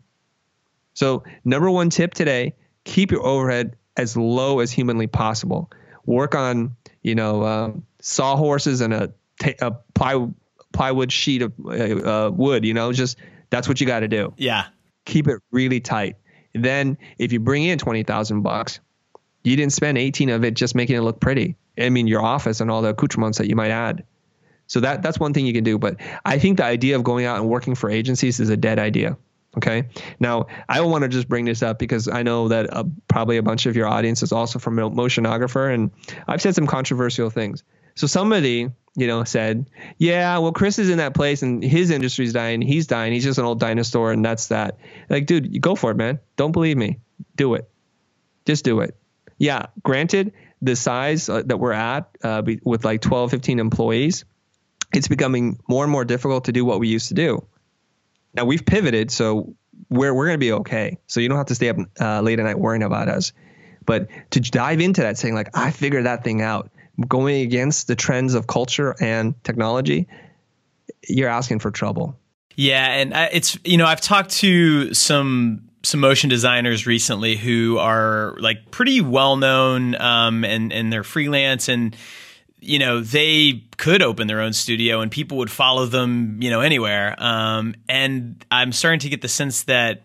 So number one tip today, keep your overhead as low as humanly possible. Work on, sawhorses and a plywood sheet of wood, just that's what you got to do. Yeah. Keep it really tight. And then if you bring in $20,000, you didn't spend 18 of it just making it look pretty. I mean, your office and all the accoutrements that you might add. So that's one thing you can do. But I think the idea of going out and working for agencies is a dead idea. Okay. Now, I want to just bring this up because I know that probably a bunch of your audience is also from motionographer, and I've said some controversial things. So somebody, said, yeah, well, Chris is in that place and his industry's dying. He's dying. He's just an old dinosaur. And that's that. Like, dude, you go for it, man. Don't believe me. Do it. Just do it. Yeah. Granted, the size that we're at with like 12, 15 employees, it's becoming more and more difficult to do what we used to do. Now we've pivoted. So we're going to be okay. So you don't have to stay up late at night worrying about us. But to dive into that, saying like, I figured that thing out, going against the trends of culture and technology, you're asking for trouble. Yeah. And it's, I've talked to some motion designers recently who are like pretty well known, and they're freelance, and they could open their own studio and people would follow them, anywhere. And I'm starting to get the sense that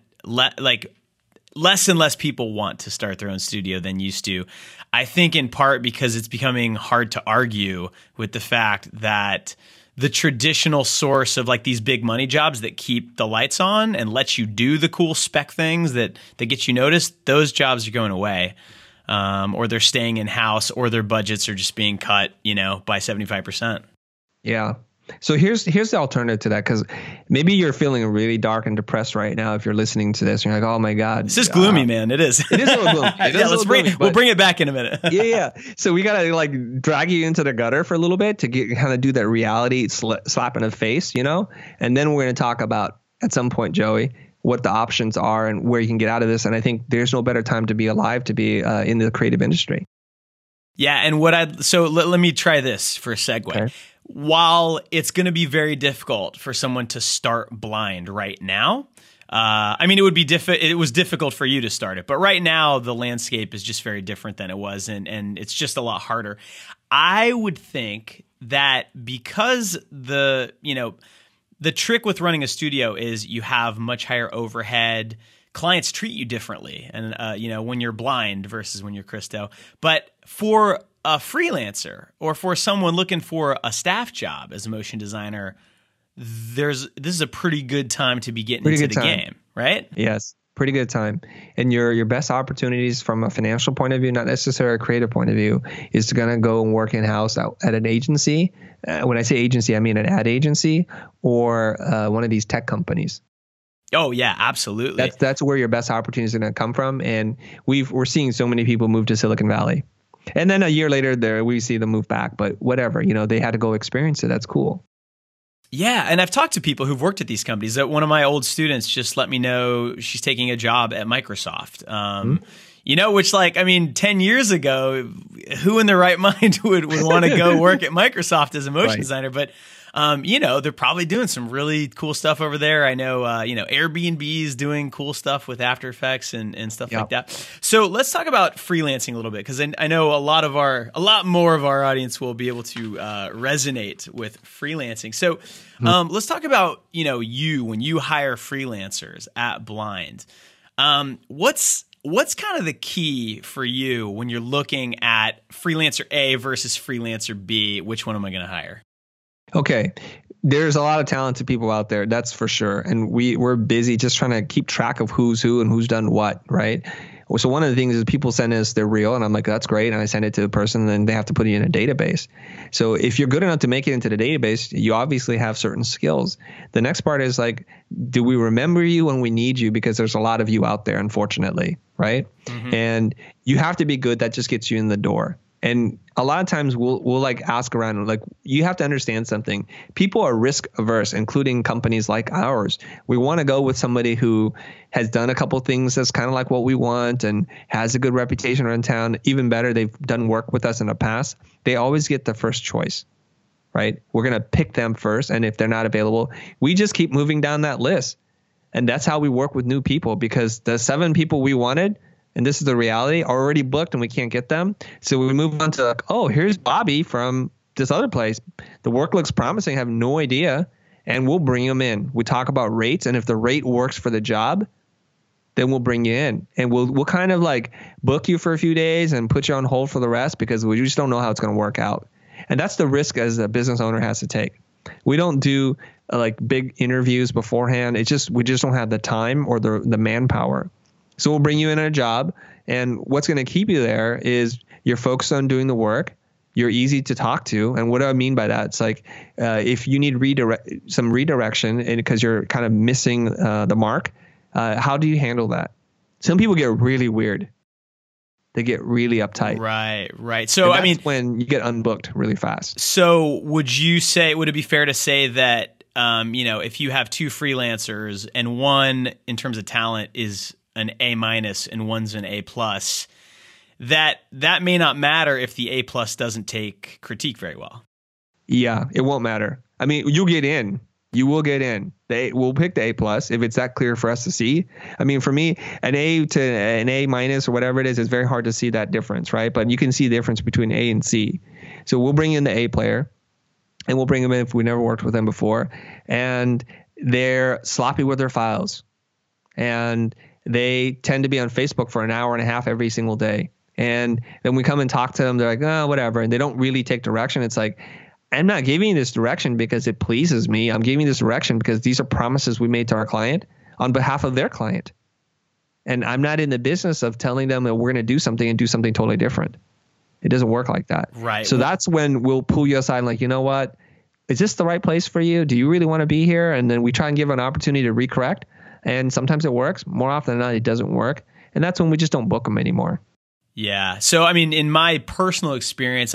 less and less people want to start their own studio than used to. I think in part because it's becoming hard to argue with the fact that the traditional source of like these big money jobs that keep the lights on and let you do the cool spec things that get you noticed, those jobs are going away. Or they're staying in house, or their budgets are just being cut, by 75%. Yeah. So here's the alternative to that, because maybe you're feeling really dark and depressed right now if you're listening to this. And you're like, oh my God. This is gloomy, man. It is. It is a little gloomy. We'll bring it back in a minute. Yeah. So we got to like drag you into the gutter for a little bit to kind of do that reality slap in the face, and then we're going to talk about at some point, Joey, what the options are and where you can get out of this. And I think there's no better time to be alive, to be in the creative industry. Yeah. And so let me try this for a segue. Okay. While it's going to be very difficult for someone to start blind right now, it was difficult for you to start it, but right now the landscape is just very different than it was. And it's just a lot harder. I would think that because the trick with running a studio is you have much higher overhead. Clients treat you differently, and when you're blind versus when you're Christo. But for a freelancer or for someone looking for a staff job as a motion designer, this is a pretty good time to be getting into the game, right? Yes, pretty good time. And your best opportunities from a financial point of view, not necessarily a creative point of view, is to gonna go and work in house at an agency. When I say agency, I mean an ad agency or one of these tech companies. Oh yeah, absolutely. That's where your best opportunities are going to come from, and we're seeing so many people move to Silicon Valley, and then a year later, we see them move back. But whatever, they had to go experience it. That's cool. Yeah, and I've talked to people who've worked at these companies. One of my old students just let me know she's taking a job at Microsoft. Which 10 years ago, who in their right mind would want to go work at Microsoft as a motion designer? But they're probably doing some really cool stuff over there. I know, Airbnb is doing cool stuff with After Effects and stuff like that. So let's talk about freelancing a little bit, because I know a lot more of our audience will be able to resonate with freelancing. So let's talk about, when you hire freelancers at Blind, what's kind of the key for you when you're looking at freelancer A versus freelancer B? Which one am I going to hire? Okay. There's a lot of talented people out there, that's for sure. And we're busy just trying to keep track of who's who and who's done what, right? So one of the things is people send us their reel, and I'm like, that's great. And I send it to the person, and then they have to put it in a database. So if you're good enough to make it into the database, you obviously have certain skills. The next part is like, do we remember you when we need you? Because there's a lot of you out there, unfortunately, right? Mm-hmm. And you have to be good. That just gets you in the door. And a lot of times we'll like ask around, like, you have to understand something. People are risk averse, including companies like ours. We want to go with somebody who has done a couple things that's kind of like what we want and has a good reputation around town. Even better, they've done work with us in the past. They always get the first choice, right? We're going to pick them first. And if they're not available, we just keep moving down that list. And that's how we work with new people, because the 7 people we wanted, and this is the reality, are already booked and we can't get them. So we move on to like, oh, here's Bobby from this other place. The work looks promising. I have no idea. And we'll bring them in. We talk about rates. And if the rate works for the job, then we'll bring you in. And we'll kind of like book you for a few days and put you on hold for the rest, because we just don't know how it's going to work out. And that's the risk as a business owner has to take. We don't do like big interviews beforehand. We just don't have the time or the manpower. So we'll bring you in a job, and what's going to keep you there is you're focused on doing the work. You're easy to talk to. And what do I mean by that? It's like if you need some redirection and because you're kind of missing the mark, how do you handle that? Some people get really weird. They get really uptight. Right. So, when you get unbooked really fast. So would it be fair to say that if you have two freelancers and one in terms of talent is an A- and one's an A+, that may not matter if the A+ doesn't take critique very well. Yeah, it won't matter. I mean, you'll get in. You will get in. We'll pick the A+ if it's that clear for us to see. I mean, for me, an A to an A- or whatever it is, it's very hard to see that difference, right? But you can see the difference between A and C. So we'll bring in the A player, and we'll bring them in if we never worked with them before, and they're sloppy with their files, and they tend to be on Facebook for an hour and a half every single day. And then we come and talk to them. They're like, oh, whatever. And they don't really take direction. It's like, I'm not giving you this direction because it pleases me. I'm giving you this direction because these are promises we made to our client on behalf of their client. And I'm not in the business of telling them that we're going to do something and do something totally different. It doesn't work like that. Right. So that's when we'll pull you aside and like, you know what? Is this the right place for you? Do you really want to be here? And then we try and give an opportunity to recorrect. And sometimes it works. More often than not, it doesn't work. And that's when we just don't book them anymore. Yeah. So, I mean, in my personal experience,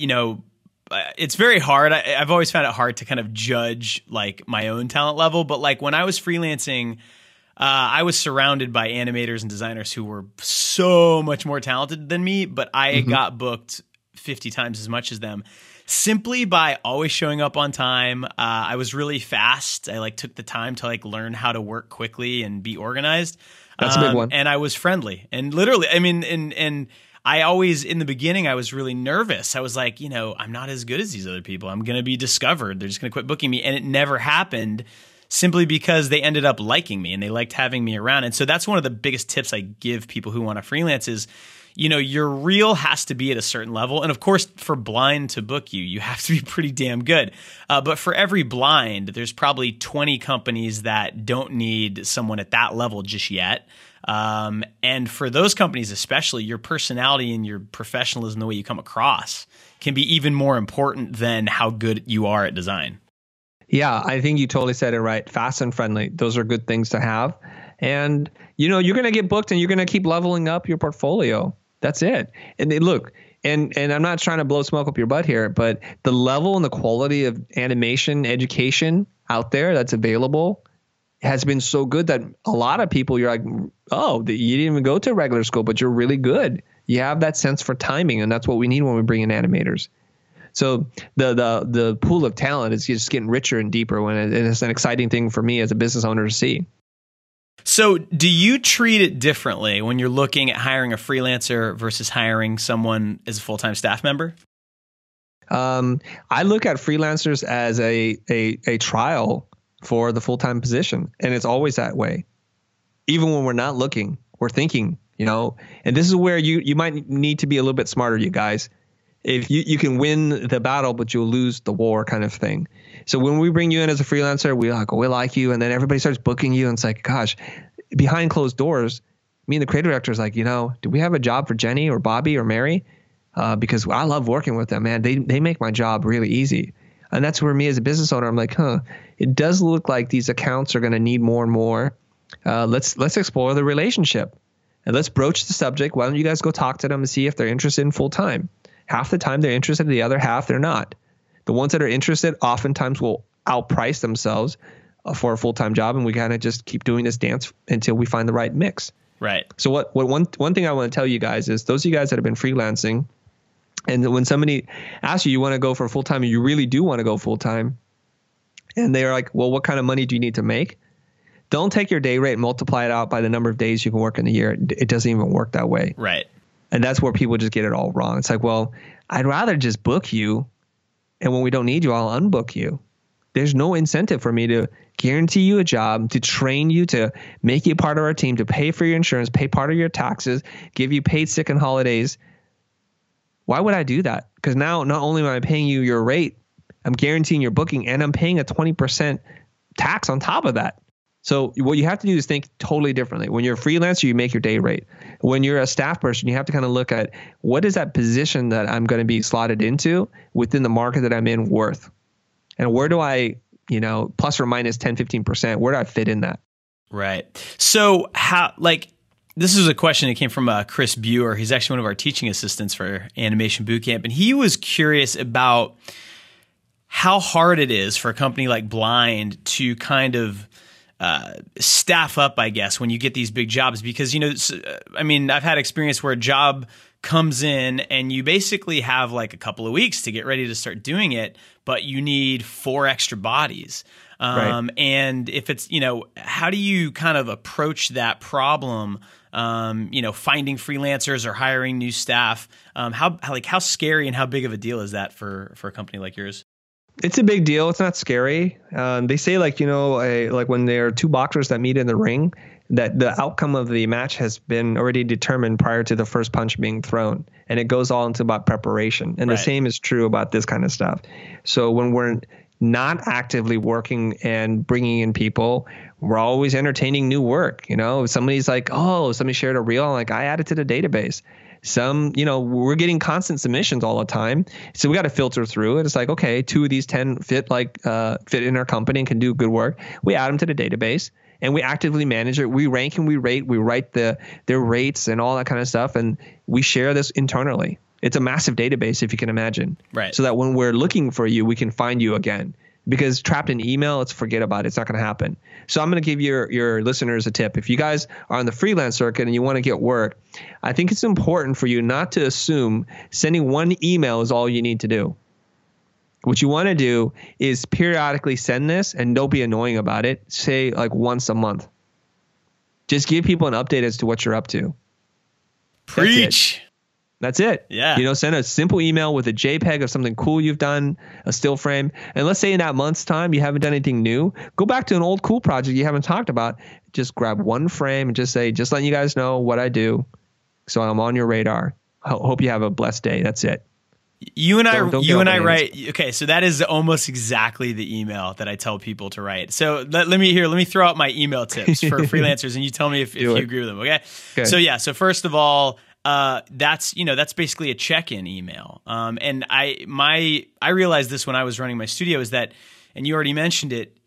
it's very hard. I've always found it hard to kind of judge like my own talent level. But like when I was freelancing, I was surrounded by animators and designers who were so much more talented than me, but I got booked 50 times as much as them simply by always showing up on time. I was really fast. I like took the time to like learn how to work quickly and be organized. That's a big one. And I was friendly. And literally, I mean, and I always, in the beginning, I was really nervous. I was like, I'm not as good as these other people. I'm going to be discovered. They're just going to quit booking me. And it never happened simply because they ended up liking me and they liked having me around. And so that's one of the biggest tips I give people who want to freelance is, your reel has to be at a certain level. And of course, for blind to book you, you have to be pretty damn good. But for every blind, there's probably 20 companies that don't need someone at that level just yet. And for those companies, especially, your personality and your professionalism, the way you come across, can be even more important than how good you are at design. Yeah, I think you totally said it right. Fast and friendly. Those are good things to have. And, you're going to get booked and you're going to keep leveling up your portfolio. That's it. And look, and I'm not trying to blow smoke up your butt here, but the level and the quality of animation education out there that's available has been so good that a lot of people, you're like, oh, you didn't even go to regular school, but you're really good. You have that sense for timing, and that's what we need when we bring in animators. So the pool of talent is just getting richer and deeper, and it's an exciting thing for me as a business owner to see. So do you treat it differently when you're looking at hiring a freelancer versus hiring someone as a full-time staff member? I look at freelancers as a trial for the full-time position. And it's always that way. Even when we're not looking, we're thinking, and this is where you might need to be a little bit smarter, you guys. If you can win the battle, but you'll lose the war kind of thing. So when we bring you in as a freelancer, we like you. And then everybody starts booking you. And it's like, gosh, behind closed doors, me and the creative director is like, do we have a job for Jenny or Bobby or Mary? Because I love working with them, man. They make my job really easy. And that's where me as a business owner, I'm like, it does look like these accounts are going to need more and more. Let's explore the relationship and let's broach the subject. Why don't you guys go talk to them and see if they're interested in full time? Half the time they're interested, the other half they're not. The ones that are interested oftentimes will outprice themselves for a full time job, and we kind of just keep doing this dance until we find the right mix. Right. So what one thing I want to tell you guys is those of you guys that have been freelancing, and when somebody asks you want to go for full time and you really do want to go full time, and they're like, well, what kind of money do you need to make? Don't take your day rate and multiply it out by the number of days you can work in a year. It doesn't even work that way. Right. And that's where people just get it all wrong. It's like, well, I'd rather just book you, and when we don't need you, I'll unbook you. There's no incentive for me to guarantee you a job, to train you, to make you part of our team, to pay for your insurance, pay part of your taxes, give you paid sick and holidays. Why would I do that? Because now not only am I paying you your rate, I'm guaranteeing your booking, and I'm paying a 20% tax on top of that. So what you have to do is think totally differently. When you're a freelancer, you make your day rate. When you're a staff person, you have to kind of look at what is that position that I'm going to be slotted into within the market that I'm in worth? And where do I, plus or minus 10, 15%, where do I fit in that? Right. So this is a question that came from Chris Buer. He's actually one of our teaching assistants for Animation Bootcamp. And he was curious about how hard it is for a company like Blind to kind of staff up, I guess, when you get these big jobs, because, I mean, I've had experience where a job comes in and you basically have like a couple of weeks to get ready to start doing it, but you need 4 extra bodies. Right. And if it's, how do you kind of approach that problem? Finding freelancers or hiring new staff. How scary and how big of a deal is that for a company like yours? It's a big deal. It's not scary. They say like when there are 2 boxers that meet in the ring, that the outcome of the match has been already determined prior to the first punch being thrown. And it goes all into about preparation. And right. The same is true about this kind of stuff. So when we're not actively working and bringing in people, we're always entertaining new work. If somebody's like, oh, somebody shared a reel, I'm like, I added to the database. We're getting constant submissions all the time. So we got to filter through it. It's like, okay, 2 of these 10 fit in our company and can do good work. We add them to the database and we actively manage it. We rank and we rate. We write their rates and all that kind of stuff. And we share this internally. It's a massive database, if you can imagine. Right. So that when we're looking for you, we can find you again. Because trapped in email, let's forget about it. It's not going to happen. So I'm going to give your listeners a tip. If you guys are on the freelance circuit and you want to get work, I think it's important for you not to assume sending 1 email is all you need to do. What you want to do is periodically send this, and don't be annoying about it. Say like once a month. Just give people an update as to what you're up to. Preach. That's it. Yeah. Send a simple email with a JPEG of something cool you've done, a still frame. And let's say in that month's time, you haven't done anything new. Go back to an old cool project you haven't talked about. Just grab 1 frame and just say, just letting you guys know what I do. So I'm on your radar. Hope you have a blessed day. That's it. You and I write. Okay. So that is almost exactly the email that I tell people to write. So let me throw out my email tips for freelancers and you tell me if you agree with them. Okay. So first of all, that's basically a check-in email. And I realized this when I was running my studio is that, and you already mentioned it,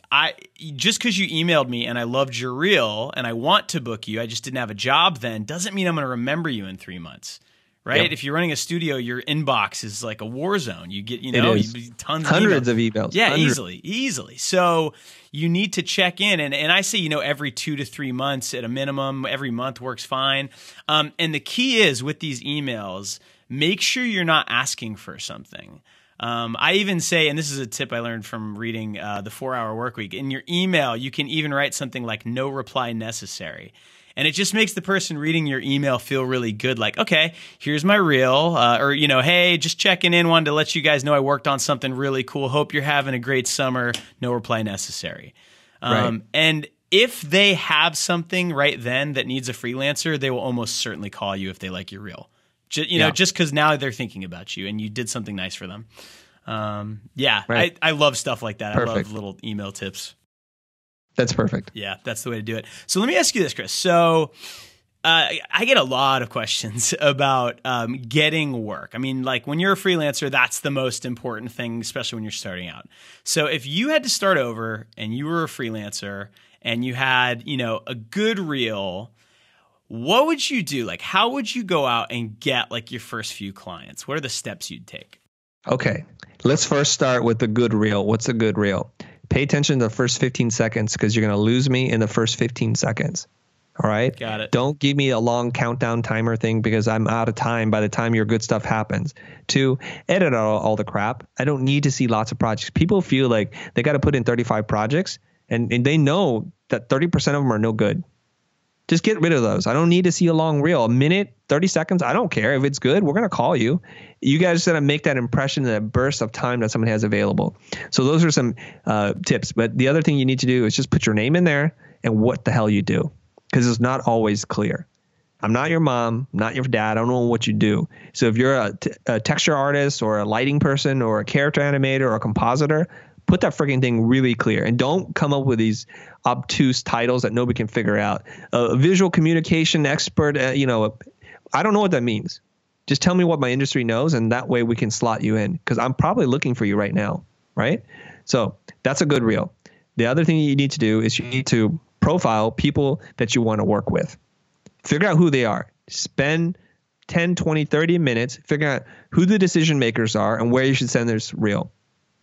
just because you emailed me and I loved your reel and I want to book you, I just didn't have a job then, doesn't mean I'm going to remember you in 3 months. Right? Yep. If you're running a studio, your inbox is like a war zone. You get, hundreds of emails. Yeah, easily. So you need to check in. And I say, every 2 to 3 months at a minimum, every month works fine. And the key is with these emails, make sure you're not asking for something. I even say, and this is a tip I learned from reading the 4-Hour Workweek, in your email, you can even write something like no reply necessary. And it just makes the person reading your email feel really good. Like, okay, here's my reel. Or, hey, just checking in. Wanted to let you guys know I worked on something really cool. Hope you're having a great summer. No reply necessary. Right. And if they have something right then that needs a freelancer, they will almost certainly call you if they like your reel. Just because now they're thinking about you and you did something nice for them. Right. I love stuff like that. Perfect. I love little email tips. That's perfect. Yeah, that's the way to do it. So let me ask you this, Chris. So I get a lot of questions about getting work. I mean, like when you're a freelancer, that's the most important thing, especially when you're starting out. So if you had to start over and you were a freelancer and you had, a good reel, what would you do? Like, how would you go out and get like your first few clients? What are the steps you'd take? Okay, let's first start with the good reel. What's a good reel? Pay attention to the first 15 seconds because you're going to lose me in the first 15 seconds. All right? Got it. Don't give me a long countdown timer thing because I'm out of time by the time your good stuff happens. 2, edit out all the crap. I don't need to see lots of projects. People feel like they got to put in 35 projects and they know that 30% of them are no good. Just get rid of those. I don't need to see a long reel. A minute, 30 seconds, I don't care. If it's good, we're going to call you. You guys got to make that impression, that burst of time that somebody has available. So those are some tips. But the other thing you need to do is just put your name in there and what the hell you do, because it's not always clear. I'm not your mom, not your dad. I don't know what you do. So if you're a texture artist or a lighting person or a character animator or a compositor, put that freaking thing really clear and don't come up with these obtuse titles that nobody can figure out. A visual communication expert, I don't know what that means. Just tell me what my industry knows, and that way we can slot you in because I'm probably looking for you right now, right? So that's a good reel. The other thing you need to do is you need to profile people that you want to work with. Figure out who they are. Spend 10, 20, 30 minutes figuring out who the decision makers are and where you should send this reel.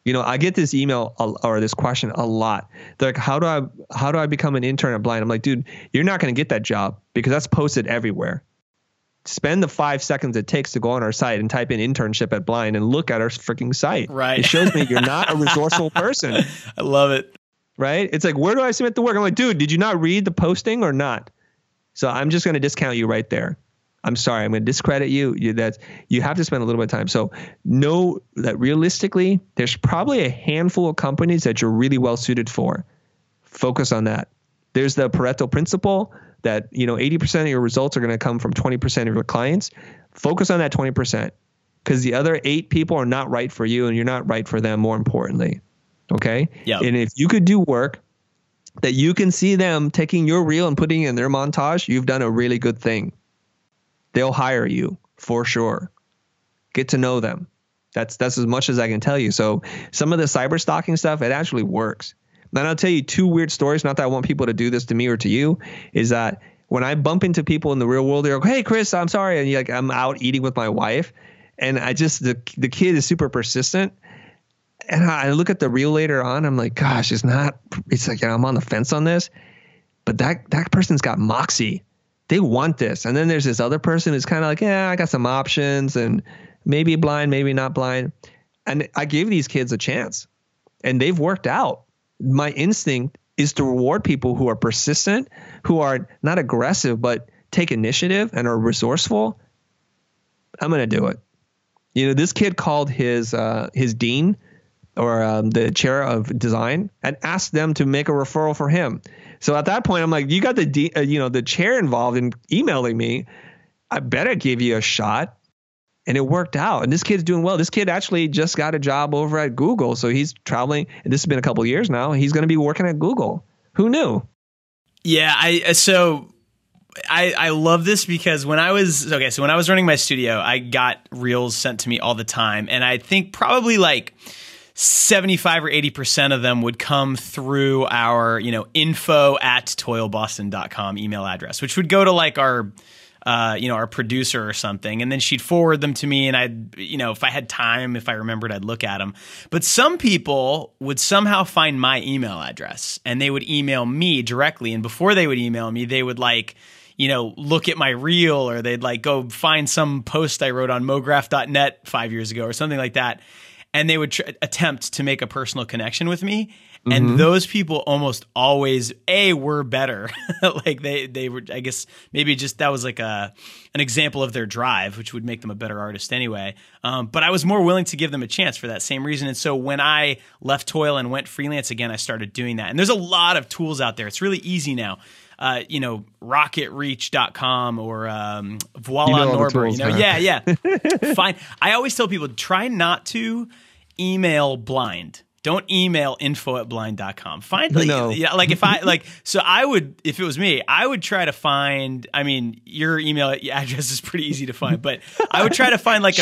I get this email or this question a lot. They're like, how do I become an intern at Blind? I'm like, dude, you're not going to get that job because that's posted everywhere. Spend the 5 seconds it takes to go on our site and type in internship at Blind and look at our freaking site. Right. It shows me you're not a resourceful person. I love it. Right. It's like, where do I submit the work? I'm like, dude, did you not read the posting or not? So I'm just going to discount you right there. I'm sorry. I'm going to discredit you. You have to spend a little bit of time. So know that realistically, there's probably a handful of companies that you're really well suited for. Focus on that. There's the Pareto principle that, 80% of your results are going to come from 20% of your clients. Focus on that 20% because the other 8 people are not right for you and you're not right for them, more importantly. Okay. Yeah. And if you could do work that you can see them taking your reel and putting it in their montage, you've done a really good thing. They'll hire you for sure. Get to know them. That's as much as I can tell you. So some of the cyber stalking stuff, it actually works. And I'll tell you 2 weird stories. Not that I want people to do this to me or to you, is that when I bump into people in the real world, they're like, hey, Chris, I'm sorry. And you're like, I'm out eating with my wife. And the kid is super persistent. And I look at the reel later on. I'm like, gosh, it's like, I'm on the fence on this. But that person's got moxie. They want this. And then there's this other person who's kind of like, yeah, I got some options and maybe blind, maybe not blind. And I gave these kids a chance and they've worked out. My instinct is to reward people who are persistent, who are not aggressive, but take initiative and are resourceful. I'm going to do it. This kid called his dean or the chair of design and asked them to make a referral for him. So at that point, I'm like, you got the chair involved in emailing me. I better give you a shot. And it worked out. And this kid's doing well. This kid actually just got a job over at Google. So he's traveling. And this has been a couple of years now. He's going to be working at Google. Who knew? Yeah. I love this because when I was running my studio, I got reels sent to me all the time. And I think probably like 75 or 80% of them would come through our, info@toilboston.com email address, which would go to like our producer or something. And then she'd forward them to me. And I'd, if I had time, if I remembered, I'd look at them. But some people would somehow find my email address and they would email me directly. And before they would email me, they would look at my reel or they'd go find some post I wrote on mograph.net 5 years ago or something like that. And they would attempt to make a personal connection with me. And those people almost always were better. Like they were, I guess maybe just that was like an example of their drive, which would make them a better artist anyway. But I was more willing to give them a chance for that same reason. And so when I left Toil and went freelance again, I started doing that. And there's a lot of tools out there. It's really easy now. Rocketreach.com or Voila Norbert. Yeah. Fine. I always tell people, try not to email blind. Don't email info@blind.com. Find so I would, if it was me, I would try to find, your email address is pretty easy to find, but I would try to find a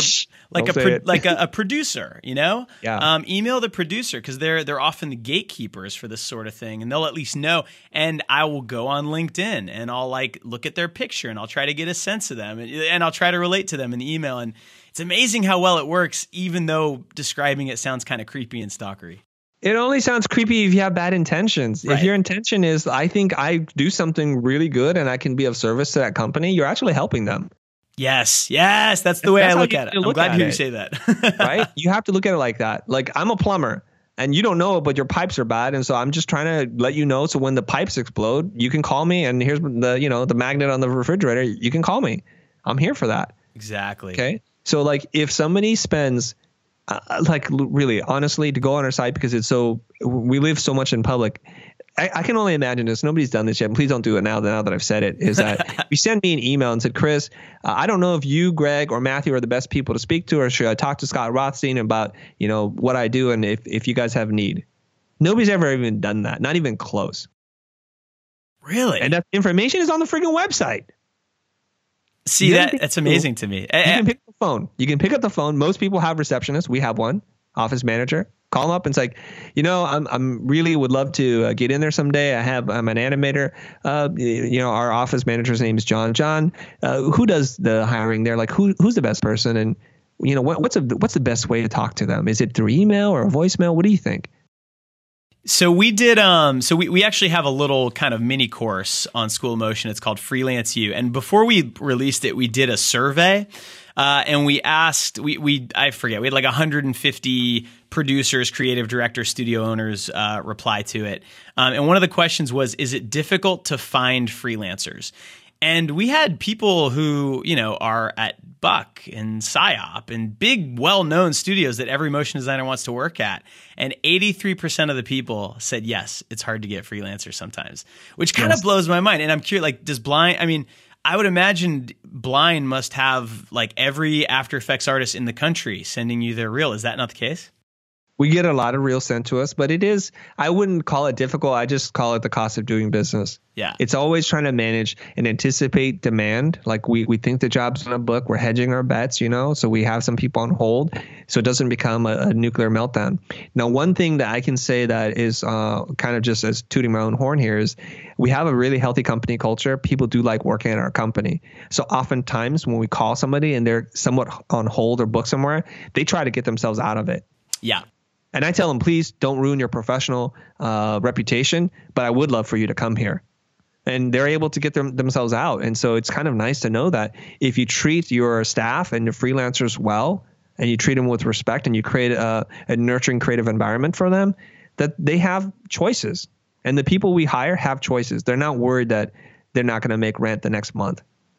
producer, Yeah. Email the producer because they're often the gatekeepers for this sort of thing and they'll at least know. And I will go on LinkedIn and I'll look at their picture and I'll try to get a sense of them and I'll try to relate to them in the email. And it's amazing how well it works, even though describing it sounds kind of creepy and stalkery. It only sounds creepy if you have bad intentions. Right. If your intention is, I think I do something really good and I can be of service to that company, you're actually helping them. Yes. That's the way I look at it. I'm glad to hear you say that. Right? You have to look at it like that. Like, I'm a plumber and you don't know it, but your pipes are bad. And so I'm just trying to let you know. So when the pipes explode, you can call me and here's the magnet on the refrigerator. You can call me. I'm here for that. Exactly. Okay. So if somebody spends really honestly to go on our site because we live so much in public. I can only imagine this. Nobody's done this yet. And please don't do it now that I've said it. Is that you send me an email and said, Chris, I don't know if you, Greg, or Matthew are the best people to speak to, or should I talk to Scott Rothstein about what I do and if you guys have need. Nobody's ever even done that. Not even close. Really? And that information is on the freaking website. See, that's amazing to me. You can pick up the phone. Most people have receptionists. We have one, office manager. Call them up and it's like, I'm really would love to get in there someday. I'm an animator. Our office manager's name is John. John, who does the hiring there? Who's the best person? And what's the best way to talk to them? Is it through email or a voicemail? What do you think? So we did. We actually have a little kind of mini course on School of Motion. It's called Freelance You. And before we released it, we did a survey, and we asked. I forget. We had like 150 producers, creative directors, studio owners reply to it. And one of the questions was, is it difficult to find freelancers? And we had people who, are at Buck and PSYOP and big, well-known studios that every motion designer wants to work at. And 83% of the people said, yes, it's hard to get freelancers sometimes, which kind of blows my mind. And I'm curious, like, does Blind, I would imagine Blind must have like every After Effects artist in the country sending you their reel. Is that not the case? We get a lot of reels sent to us, but I wouldn't call it difficult. I just call it the cost of doing business. Yeah. It's always trying to manage and anticipate demand. Like we think the job's going to book. We're hedging our bets, so we have some people on hold so it doesn't become a nuclear meltdown. Now, one thing that I can say that is kind of just as tooting my own horn here is we have a really healthy company culture. People do like working at our company. So oftentimes when we call somebody and they're somewhat on hold or booked somewhere, they try to get themselves out of it. Yeah. And I tell them, please don't ruin your professional reputation, but I would love for you to come here. And they're able to get themselves out. And so it's kind of nice to know that if you treat your staff and your freelancers well, and you treat them with respect and you create a nurturing creative environment for them, that they have choices. And the people we hire have choices. They're not worried that they're not going to make rent the next month.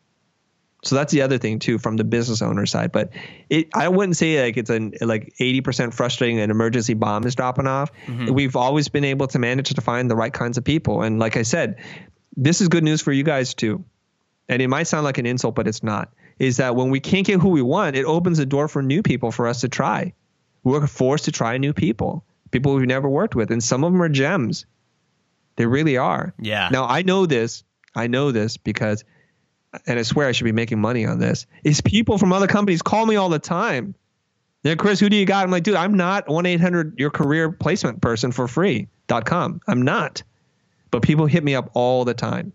So that's the other thing too, from the business owner side. But I wouldn't say like it's like 80% frustrating. An emergency bomb is dropping off. Mm-hmm. We've always been able to manage to find the right kinds of people. And like I said, this is good news for you guys too. And it might sound like an insult, but it's not. Is that when we can't get who we want, it opens the door for new people for us to try. We're forced to try new people we've never worked with, and some of them are gems. They really are. Yeah. Now I know this because. And I swear I should be making money on this, is people from other companies call me all the time. They're, Chris, who do you got? I'm like, dude, I'm not 1-800-your-career-placement person for free.com. I'm not. But people hit me up all the time.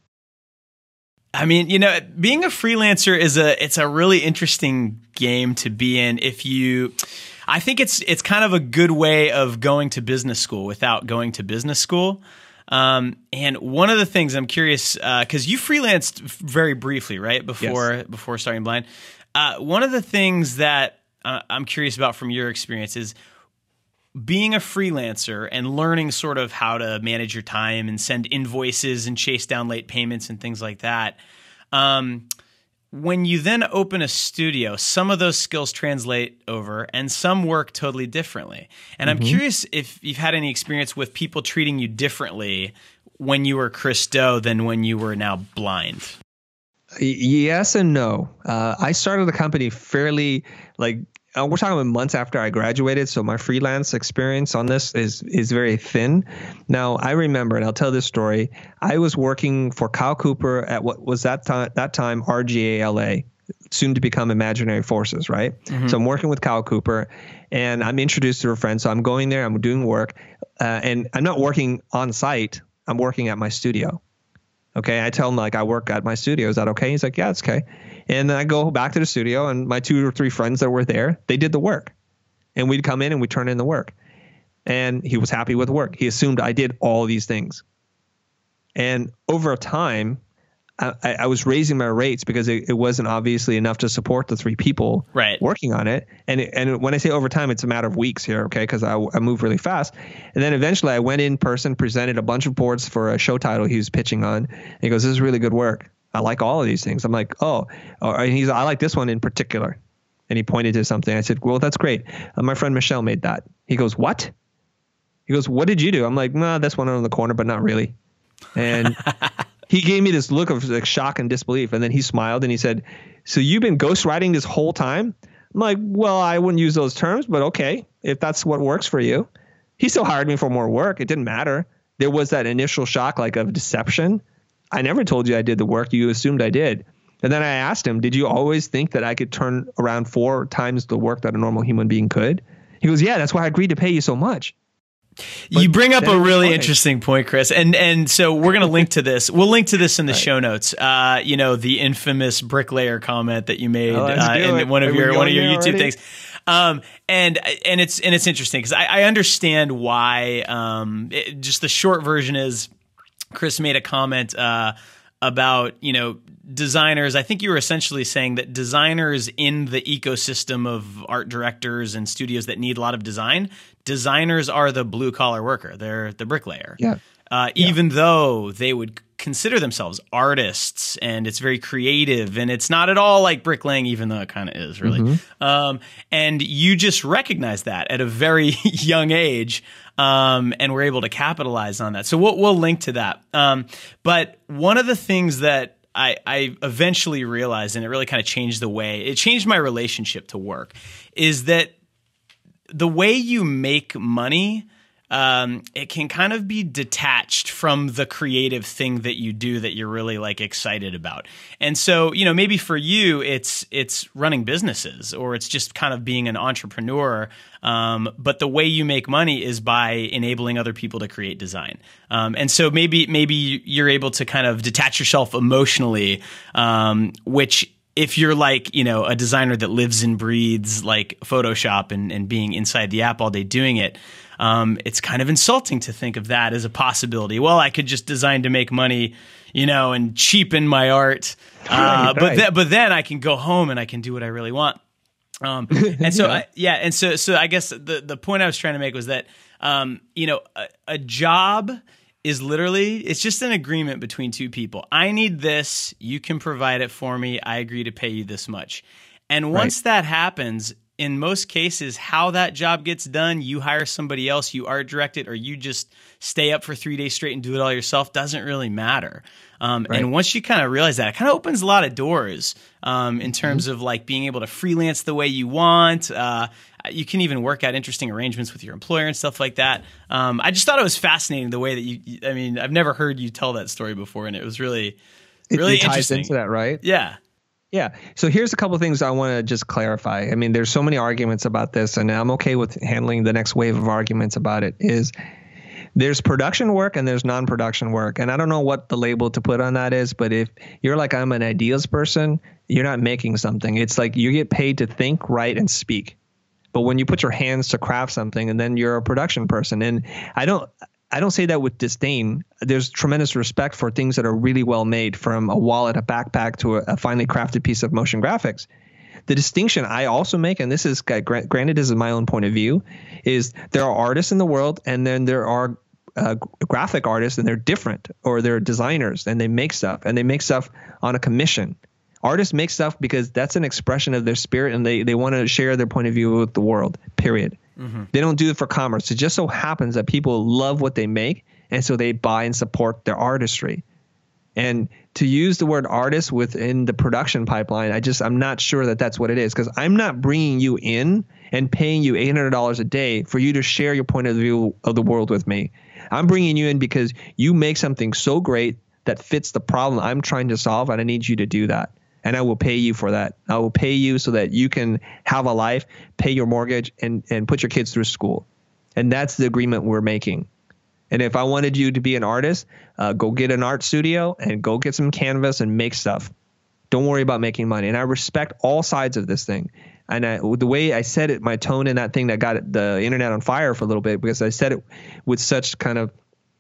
Being a freelancer it's a really interesting game to be in. I think it's kind of a good way of going to business school without going to business school. And one of the things I'm curious, because you freelanced very briefly, right? Before starting Blind. One of the things that I'm curious about from your experience is being a freelancer and learning sort of how to manage your time and send invoices and chase down late payments and things like that. When you then open a studio, some of those skills translate over and some work totally differently. And I'm curious if you've had any experience with people treating you differently when you were Chris Do than when you were now Blind. Yes and no. I started the company fairly we're talking about months after I graduated, so my freelance experience on this is very thin. Now, I remember, and I'll tell this story, I was working for Kyle Cooper at what was that time RGALA, soon to become Imaginary Forces, right? Mm-hmm. So I'm working with Kyle Cooper, and I'm introduced to a friend. So I'm going there, I'm doing work, and I'm not working on site, I'm working at my studio. Okay, I tell him I work at my studio. Is that okay? He's like, yeah, it's okay. And then I go back to the studio, and my 2 or 3 friends that were there, they did the work. And we'd come in and we'd turn in the work. And he was happy with the work. He assumed I did all these things. And over time, I was raising my rates because it wasn't obviously enough to support the 3 people working on it. And when I say over time, it's a matter of weeks here, okay, because I move really fast. And then eventually I went in person, presented a bunch of boards for a show title he was pitching on. And he goes, this is really good work. I like all of these things. I'm like, oh, and I like this one in particular. And he pointed to something. I said, well, that's great. My friend Michelle made that. He goes, what? He goes, what did you do? I'm like, nah, that's one on the corner, but not really. And he gave me this look of shock and disbelief. And then he smiled and he said, so you've been ghostwriting this whole time? I'm like, well, I wouldn't use those terms, but okay, if that's what works for you. He still hired me for more work. It didn't matter. There was that initial shock of deception. I never told you I did the work. You assumed I did. And then I asked him, did you always think that I could turn around 4 times the work that a normal human being could? He goes, yeah, that's why I agreed to pay you so much. You bring up that a is really fine. interesting point, Chris, and so we're going to link to this. We'll link to this in the show notes. The infamous bricklayer comment that you made in one of your YouTube things. And it's interesting because I understand why. Just the short version is Chris made a comment about designers. I think you were essentially saying that designers in the ecosystem of art directors and studios that need a lot of designers are the blue collar worker. They're the bricklayer. Yeah. Even though they would consider themselves artists, and it's very creative, and it's not at all like bricklaying, even though it kind of is really. And you just recognize that at a very young age, and we're able to capitalize on that. So we'll link to that. But one of the things that I eventually realized, and it really kind of changed my relationship to work, is that the way you make money, it can kind of be detached from the creative thing that you do that you're really like excited about. And so, maybe for you, it's running businesses, or it's just kind of being an entrepreneur. But the way you make money is by enabling other people to create design. And so maybe you're able to kind of detach yourself emotionally, which, if you're like, a designer that lives and breathes like Photoshop and being inside the app all day doing it, it's kind of insulting to think of that as a possibility. Well, I could just design to make money, and cheapen my art. But then I can go home and I can do what I really want. And so, so I guess the point I was trying to make was that, a job is literally, it's just an agreement between two people. I need this, you can provide it for me, I agree to pay you this much. And once that happens, in most cases, how that job gets done, you hire somebody else, you art direct it, or you just stay up for 3 days straight and do it all yourself, doesn't really matter. And once you kind of realize that, it kind of opens a lot of doors in terms of like being able to freelance the way you want. You can even work out interesting arrangements with your employer and stuff like that. I just thought it was fascinating the way that I've never heard you tell that story before, and it was really it ties interesting. into that, right? Yeah. Yeah. So here's a couple of things I want to just clarify. I mean, there's so many arguments about this, and I'm okay with handling the next wave of arguments about it. There's production work and there's non-production work. And I don't know what the label to put on that is, but if you're like, I'm an ideas person, you're not making something. It's like you get paid to think, write, and speak. But when you put your hands to craft something, and then you're a production person. And I don't say that with disdain. There's tremendous respect for things that are really well made, from a wallet, a backpack, to a finely crafted piece of motion graphics. The distinction I also make, and this is granted, this is my own point of view, is there are artists in the world, and then there are graphic artists, and they're different, or they're designers, and they make stuff on a commission. Artists make stuff because that's an expression of their spirit, and they want to share their point of view with the world, period. They don't do it for commerce. It just so happens that people love what they make, and so they buy and support their artistry. And to use the word artist within the production pipeline, I'm not sure that that's what it is, because I'm not bringing you in and paying you $800 a day for you to share your point of view of the world with me. I'm bringing you in because you make something so great that fits the problem I'm trying to solve, and I need you to do that. And I will pay you for that. I will pay you so that you can have a life, pay your mortgage, and put your kids through school. And that's the agreement we're making. And if I wanted you to be an artist, go get an art studio and go get some canvas and make stuff. Don't worry about making money. And I respect all sides of this thing. And the way I said it, my tone in that thing that got the internet on fire for a little bit, because I said it with such kind of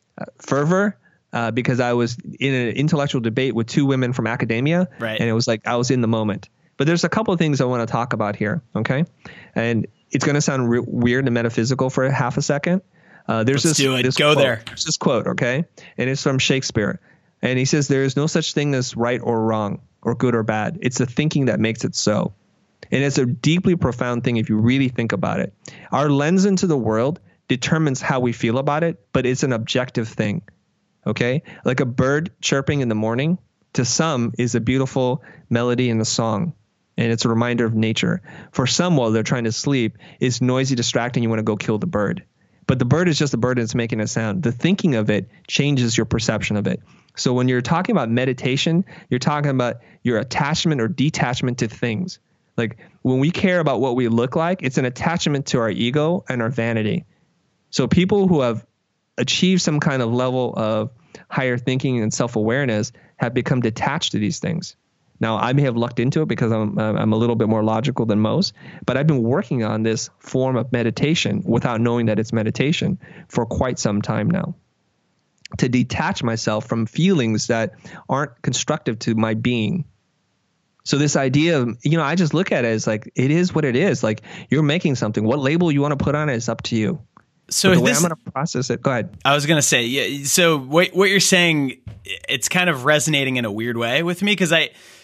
fervor, because I was in an intellectual debate with two women from academia. Right. And it was like I was in the moment. But there's a couple of things I want to talk about here, okay? And it's going to sound weird and metaphysical for half a second. There's Let's do it. Go there. There's this quote, okay? And it's from Shakespeare. And he says, there is no such thing as right or wrong or good or bad. It's the thinking that makes it so. And it's a deeply profound thing if you really think about it. Our lens into the world determines how we feel about it, but it's an objective thing, okay? Like a bird chirping in the morning, to some is a beautiful melody in a song, and it's a reminder of nature. For some, while they're trying to sleep, it's noisy, distracting, you want to go kill the bird. But the bird is just a bird and it's making a sound. The thinking of it changes your perception of it. So when you're talking about meditation, you're talking about your attachment or detachment to things. Like when we care about what we look like, it's an attachment to our ego and our vanity. So people who have achieved some kind of level of higher thinking and self-awareness have become detached to these things. Now, I may have lucked into it because I'm a little bit more logical than most, but I've been working on this form of meditation without knowing that it's meditation for quite some time now, to detach myself from feelings that aren't constructive to my being. So this idea of, I just look at it as like, it is what it is. Like, you're making something. What label you want to put on it is up to you. So the way I'm going to process it, go ahead. I was going to say, yeah. So what you're saying, it's kind of resonating in a weird way with me, because I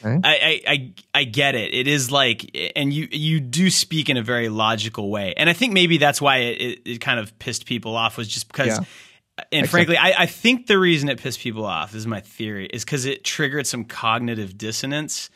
get it. It is like, and you do speak in a very logical way, and I think maybe that's why it kind of pissed people off, was just because. Yeah. And frankly, I think the reason it pissed people off, this is my theory, is because it triggered some cognitive dissonance.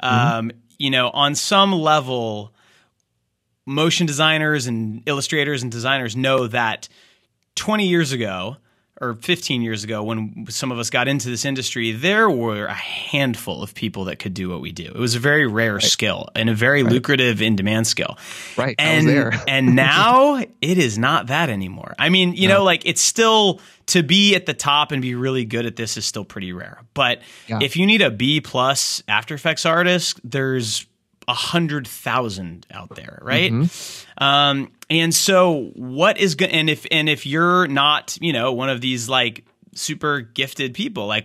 On some level, motion designers and illustrators and designers know that 20 years ago or 15 years ago, when some of us got into this industry, there were a handful of people that could do what we do. It was a very rare skill and a very lucrative, in-demand skill. Right. And, I was there. And now it is not that anymore. I mean, like, it's still, to be at the top and be really good at this is still pretty rare. But if you need a B+ After Effects artist, there's 100,000 out there, right? And so what is good? And if you're not, one of these like super gifted people, like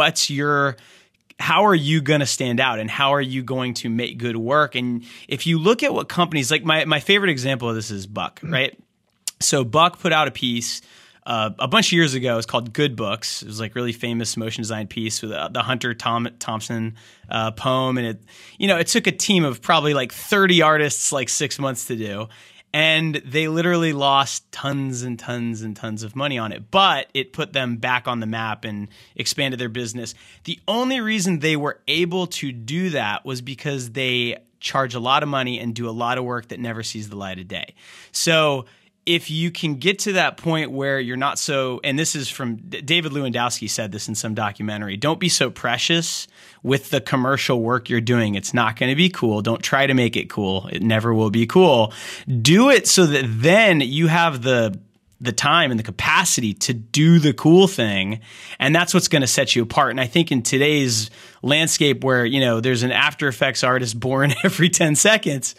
how are you going to stand out, and how are you going to make good work? And if you look at what companies, like my favorite example of this is Buck, right? So Buck put out a piece a bunch of years ago. It's called Good Books. It was like really famous motion design piece with the Hunter Thompson poem. And it took a team of probably like 30 artists like 6 months to do. And they literally lost tons and tons and tons of money on it. But it put them back on the map and expanded their business. The only reason they were able to do that was because they charge a lot of money and do a lot of work that never sees the light of day. So if you can get to that point where you're not so, and this is from David Lewandowski said this in some documentary, don't be so precious with the commercial work you're doing. It's not going to be cool. Don't try to make it cool. It never will be cool. Do it so that then you have the time and the capacity to do the cool thing. And that's what's going to set you apart. And I think in today's landscape where, there's an After Effects artist born every 10 seconds,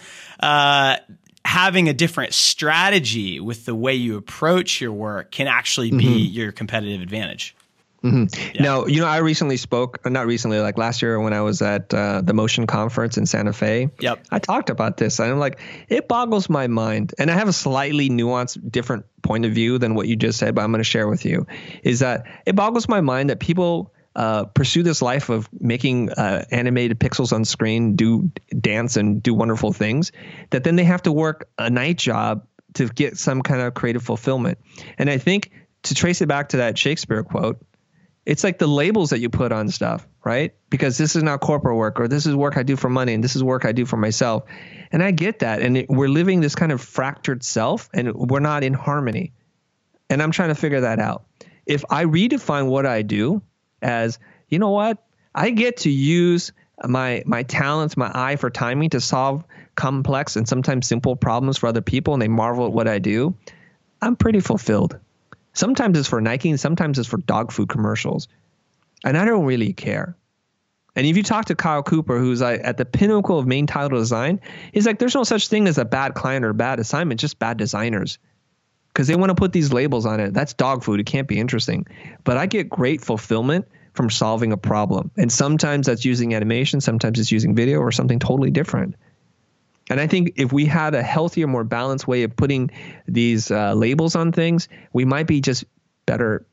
having a different strategy with the way you approach your work can actually be your competitive advantage. Yeah. Now, I recently spoke, not recently, like last year when I was at the Motion Conference in Santa Fe. Yep. I talked about this, and I'm like, it boggles my mind. And I have a slightly nuanced, different point of view than what you just said, but I'm going to share with you, is that it boggles my mind that people pursue this life of making animated pixels on screen, do dance and do wonderful things, that then they have to work a night job to get some kind of creative fulfillment. And I think, to trace it back to that Shakespeare quote, it's like the labels that you put on stuff, right? Because this is not corporate work, or this is work I do for money, and this is work I do for myself. And I get that. And we're living this kind of fractured self, and we're not in harmony. And I'm trying to figure that out. If I redefine what I do as, you know what, I get to use my talents, my eye for timing to solve complex and sometimes simple problems for other people, and they marvel at what I do, I'm pretty fulfilled. Sometimes it's for Nike, and sometimes it's for dog food commercials. And I don't really care. And if you talk to Kyle Cooper, who's at the pinnacle of main title design, he's like, there's no such thing as a bad client or a bad assignment, just bad designers. Because they want to put these labels on it. That's dog food. It can't be interesting. But I get great fulfillment from solving a problem. And sometimes that's using animation, sometimes it's using video, or something totally different. And I think if we had a healthier, more balanced way of putting these labels on things, we might be just better,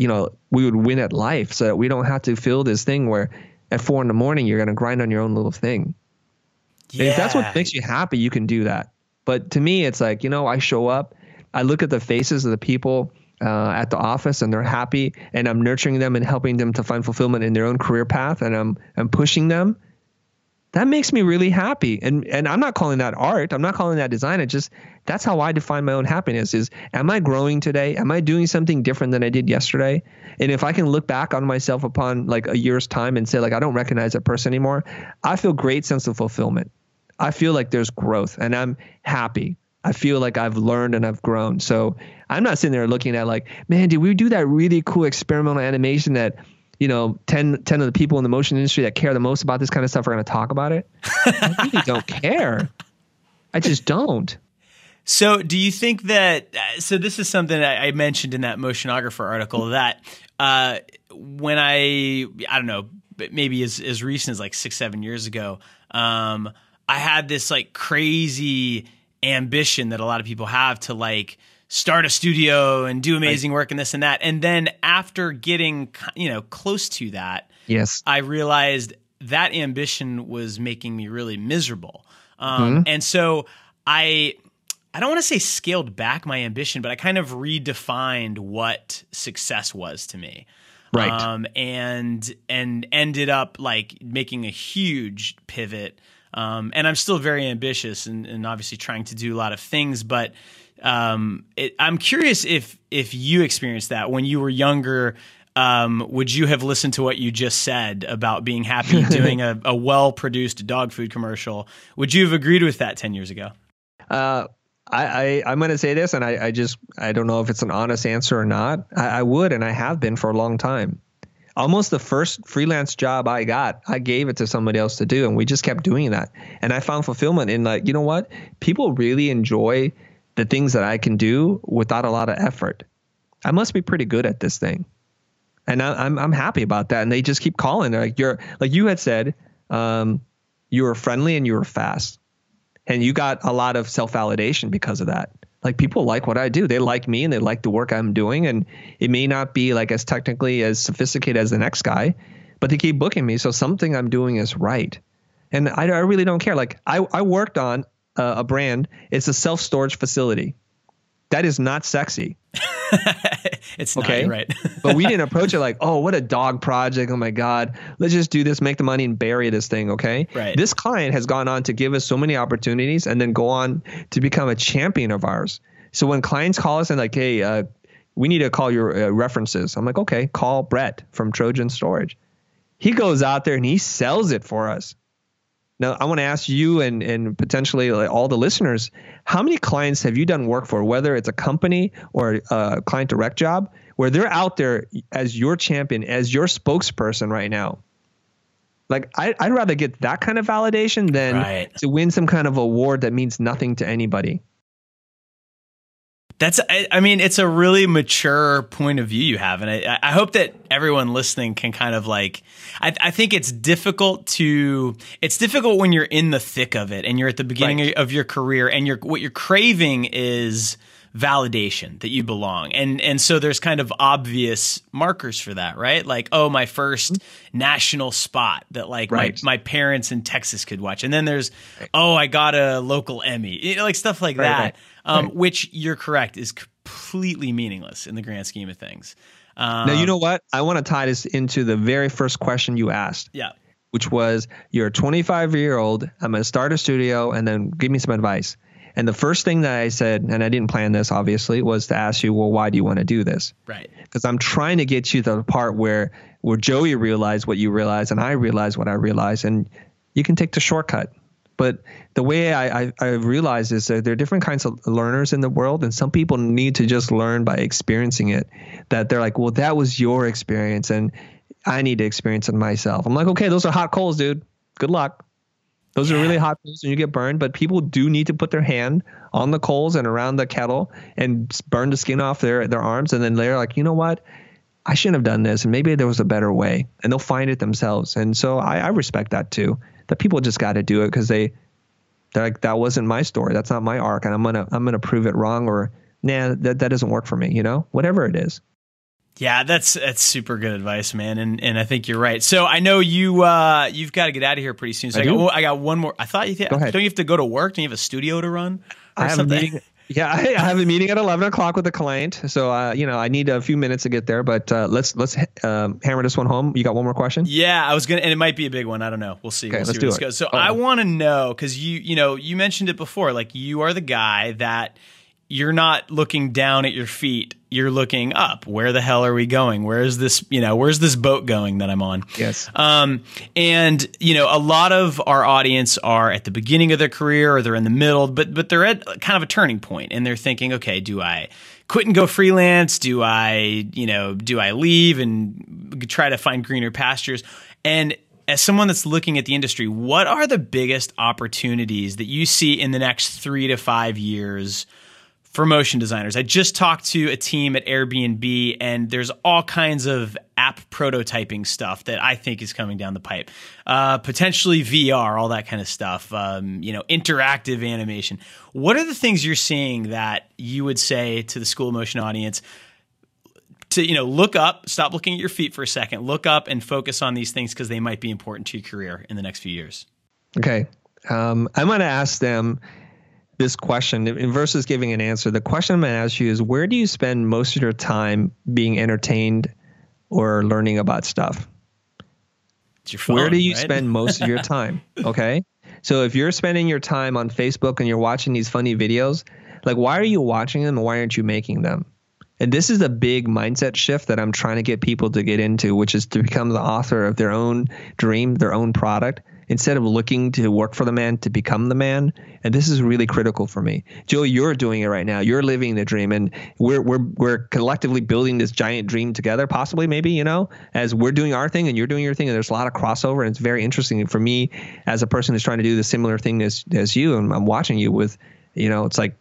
we would win at life, so that we don't have to feel this thing where at 4 a.m. you're going to grind on your own little thing. Yeah. And if that's what makes you happy, you can do that. But to me, it's like, I show up, I look at the faces of the people at the office, and they're happy, and I'm nurturing them and helping them to find fulfillment in their own career path, and I'm pushing them. That makes me really happy. And I'm not calling that art. I'm not calling that design. That's how I define my own happiness is, am I growing today? Am I doing something different than I did yesterday? And if I can look back on myself upon like a year's time and say, like, I don't recognize that person anymore, I feel great sense of fulfillment. I feel like there's growth, and I'm happy. I feel like I've learned and I've grown. So I'm not sitting there looking at like, man, did we do that really cool experimental animation that, 10 of the people in the motion industry that care the most about this kind of stuff are going to talk about it? I really don't care. I just don't. So do you think that, so this is something that I mentioned in that Motionographer article that when I don't know, but maybe as recent as like 6-7 years ago, I had this like crazy ambition that a lot of people have to like start a studio and do amazing work and this and that. And then after getting, close to that, yes, I realized that ambition was making me really miserable. And so I don't want to say scaled back my ambition, but I kind of redefined what success was to me. Right. And ended up like making a huge pivot. And I'm still very ambitious and obviously trying to do a lot of things, but I'm curious if you experienced that when you were younger. Would you have listened to what you just said about being happy doing a well-produced dog food commercial? Would you have agreed with that 10 years ago? I'm going to say this, and I don't know if it's an honest answer or not. I would, and I have been for a long time. Almost the first freelance job I got, I gave it to somebody else to do, and we just kept doing that. And I found fulfillment in like, you know what? People really enjoy the things that I can do without a lot of effort. I must be pretty good at this thing. And I'm happy about that. And they just keep calling. They're like you had said, you were friendly and you were fast. And you got a lot of self-validation because of that. Like people like what I do. They like me and they like the work I'm doing. And it may not be like as technically as sophisticated as the next guy, but they keep booking me. So something I'm doing is right. And I really don't care. Like I worked on a brand. It's a self-storage facility. That is not sexy. It's not, okay, right. But we didn't approach it like, oh, what a dog project. Oh my God. Let's just do this, make the money and bury this thing. Okay. Right. This client has gone on to give us so many opportunities and then go on to become a champion of ours. So when clients call us and like, hey, we need to call your references. I'm like, okay, call Brett from Trojan Storage. He goes out there and he sells it for us. Now, I want to ask you and potentially like all the listeners, how many clients have you done work for, whether it's a company or a client direct job, where they're out there as your champion, as your spokesperson right now? Like, I'd rather get that kind of validation than to win some kind of award that means nothing to anybody. It's a really mature point of view you have. And I hope that everyone listening can kind of like, I think it's difficult when you're in the thick of it and you're at the beginning of your career and what you're craving is validation that you belong. And so there's kind of obvious markers for that, right? Like, oh, my first national spot that like my parents in Texas could watch. And then there's, oh, I got a local Emmy, like stuff like that. Which you're correct is completely meaningless in the grand scheme of things. Now, you know what? I want to tie this into the very first question you asked. Yeah. Which was, you're a 25-year-old. I'm going to start a studio and then give me some advice. And the first thing that I said, and I didn't plan this, obviously, was to ask you, well, why do you want to do this? Right. Because I'm trying to get you to the part where Joey realized what you realized and I realized what I realized, and you can take the shortcut. But the way I realized is that there are different kinds of learners in the world, and some people need to just learn by experiencing it. That they're like, well, that was your experience, and I need to experience it myself. I'm like, okay, those are hot coals, dude. Good luck. Those are really hot coals and you get burned, but people do need to put their hand on the coals and around the kettle and burn the skin off their arms. And then they're like, you know what? I shouldn't have done this. And maybe there was a better way, and they'll find it themselves. And so I respect that too, that people just got to do it because they're like, that wasn't my story. That's not my arc. And I'm going to prove it wrong, or that doesn't work for me, whatever it is. Yeah, that's super good advice, man, and I think you're right. So I know you've got to get out of here pretty soon. So I got one more. I thought don't you have to go to work? Don't you have a studio to run? I have something? A meeting. Yeah, I have a meeting at 11 o'clock with a client. So I need a few minutes to get there. But let's hammer this one home. You got one more question? Yeah, I was gonna, and it might be a big one. I don't know. We'll see. Okay, let's do where this goes. So I want to know, because you mentioned it before. Like, you are the guy that you're not looking down at your feet. You're looking up. Where the hell are we going? Where's this boat going that I'm on? Yes. And, a lot of our audience are at the beginning of their career or they're in the middle, but they're at kind of a turning point and they're thinking, okay, do I quit and go freelance? Do I leave and try to find greener pastures? And as someone that's looking at the industry, what are the biggest opportunities that you see in the next 3 to 5 years for motion designers? I just talked to a team at Airbnb, and there's all kinds of app prototyping stuff that I think is coming down the pipe. Potentially VR, all that kind of stuff, interactive animation. What are the things you're seeing that you would say to the School of Motion audience to, look up, stop looking at your feet for a second, look up and focus on these things because they might be important to your career in the next few years? Okay. I'm going to ask them this question versus giving an answer. The question I'm going to ask you is, where do you spend most of your time being entertained or learning about stuff? It's your phone, where do you right? spend most of your time? Okay. So if you're spending your time on Facebook and you're watching these funny videos, like, why are you watching them and why aren't you making them? And this is a big mindset shift that I'm trying to get people to get into, which is to become the author of their own dream, their own product, instead of looking to work for the man, to become the man. And this is really critical for me. Joe, you're doing it right now. You're living the dream, and we're collectively building this giant dream together, possibly, maybe, as we're doing our thing and you're doing your thing. And there's a lot of crossover, and it's very interesting for me as a person who's trying to do the similar thing as you. And I'm watching you with, it's like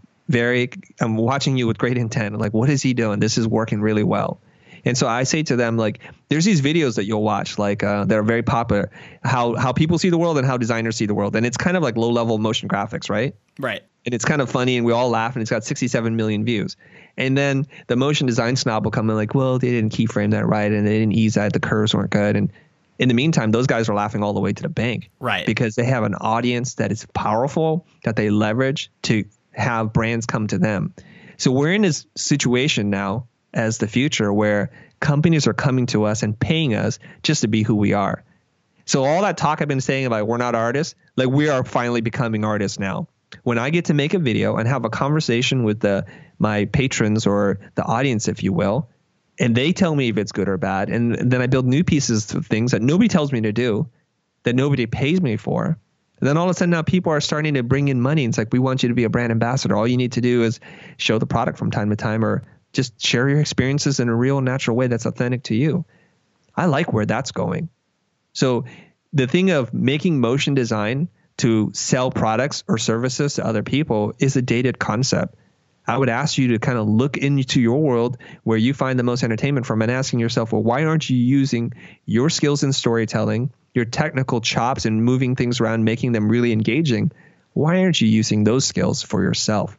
I'm watching you with great intent. Like, what is he doing? This is working really well. And so I say to them, like, there's these videos that you'll watch, like that are very popular, how people see the world and how designers see the world. And it's kind of like low level motion graphics, right? Right. And it's kind of funny and we all laugh, and it's got 67 million views. And then the motion design snob will come in like, well, they didn't keyframe that right and they didn't ease that. The curves weren't good. And in the meantime, those guys are laughing all the way to the bank. Right. Because they have an audience that is powerful, that they leverage to have brands come to them. So we're in this situation now as the future where companies are coming to us and paying us just to be who we are. So all that talk I've been saying about we're not artists, like, we are finally becoming artists now. When I get to make a video and have a conversation with my patrons or the audience, if you will, and they tell me if it's good or bad, and then I build new pieces of things that nobody tells me to do, that nobody pays me for. And then all of a sudden now people are starting to bring in money. It's like, we want you to be a brand ambassador. All you need to do is show the product from time to time, or just share your experiences in a real, natural way that's authentic to you. I like where that's going. So the thing of making motion design to sell products or services to other people is a dated concept. I would ask you to kind of look into your world where you find the most entertainment from, and asking yourself, well, why aren't you using your skills in storytelling, your technical chops and moving things around, making them really engaging? Why aren't you using those skills for yourself?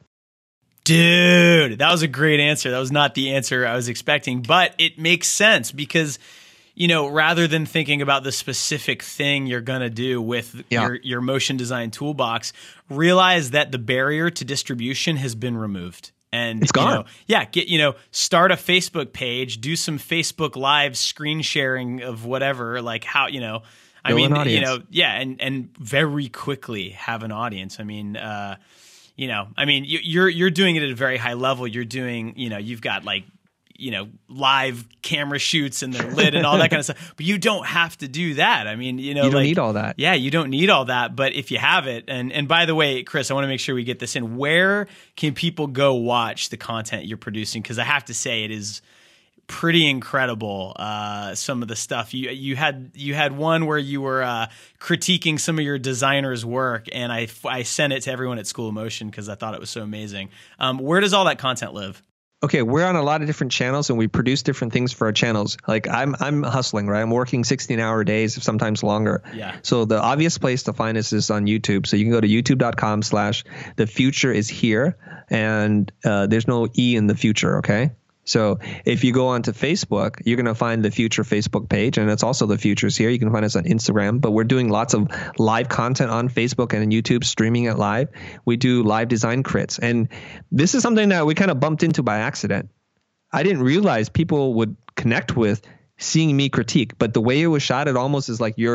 Dude, that was a great answer. That was not the answer I was expecting, but it makes sense because, rather than thinking about the specific thing you're going to do with your motion design toolbox, realize that the barrier to distribution has been removed. And it's gone. Start a Facebook page, do some Facebook Live screen sharing of whatever, like how, and very quickly have an audience. You're doing it at a very high level. You're doing, you've got live camera shoots and they're lit and all that kind of stuff. But you don't have to do that. You don't need all that. Yeah, you don't need all that. But if you have it, and by the way, Chris, I want to make sure we get this in. Where can people go watch the content you're producing? Because I have to say, it is pretty incredible. Some of the stuff you had one where you were critiquing some of your designers' work, and I sent it to everyone at School of Motion because I thought it was so amazing. Where does all that content live? Okay, we're on a lot of different channels and we produce different things for our channels. Like I'm hustling, right? I'm working 16-hour days, sometimes longer. Yeah. So the obvious place to find us is on YouTube. So you can go to youtube.com/thefutureishere, and there's no E in the future, okay? So if you go onto Facebook, you're going to find the Future Facebook page, and it's also The Future's Here. You can find us on Instagram, but we're doing lots of live content on Facebook and on YouTube, streaming it live. We do live design crits, and this is something that we kind of bumped into by accident. I didn't realize people would connect with seeing me critique, but the way it was shot, it almost is like you're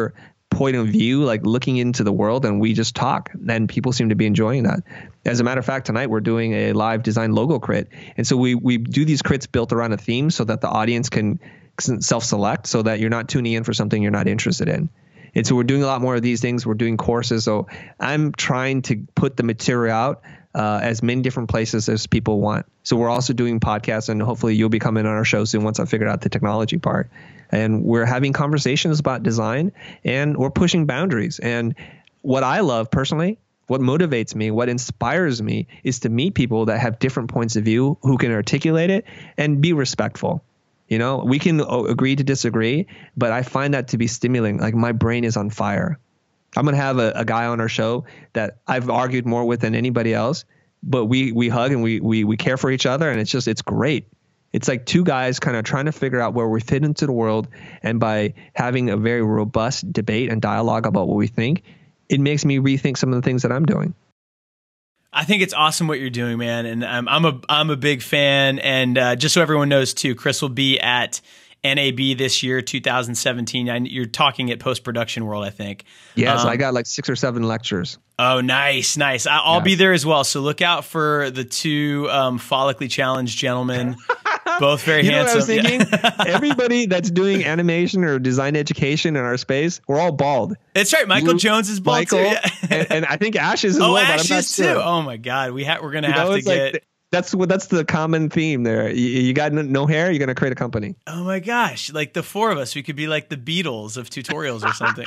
point of view, like looking into the world, and we just talk. And people seem to be enjoying that. As a matter of fact, tonight we're doing a live design logo crit. And so we do these crits built around a theme so that the audience can self-select, so that you're not tuning in for something you're not interested in. And so we're doing a lot more of these things. We're doing courses. So I'm trying to put the material out as many different places as people want. So we're also doing podcasts, and hopefully you'll be coming on our show soon once I figured out the technology part. And we're having conversations about design, and we're pushing boundaries. And what I love personally, what motivates me, what inspires me is to meet people that have different points of view, who can articulate it and be respectful. You know, we can agree to disagree, but I find that to be stimulating. Like, my brain is on fire. I'm going to have a guy on our show that I've argued more with than anybody else, but we hug and we care for each other. And it's great. It's like two guys kind of trying to figure out where we fit into the world. And by having a very robust debate and dialogue about what we think, it makes me rethink some of the things that I'm doing. I think it's awesome what you're doing, man. And I'm a big fan. And just so everyone knows too, Chris will be at NAB this year, 2017. You're talking at Post-Production World, I think. Yes, I got like 6 or 7 lectures. Oh, nice. I'll be there as well. So look out for the two follically challenged gentlemen. Both very handsome. What I was thinking? Yeah. Everybody that's doing animation or design education in our space, we're all bald. That's right. Michael Jones is bald too. Yeah. and I think Ash is as well. Ash but I'm not is sure. too. Oh my God, we're gonna have to get. Like, that's the common theme there. You got no hair, you're gonna create a company. Oh my gosh, like the four of us, we could be like the Beatles of tutorials or something.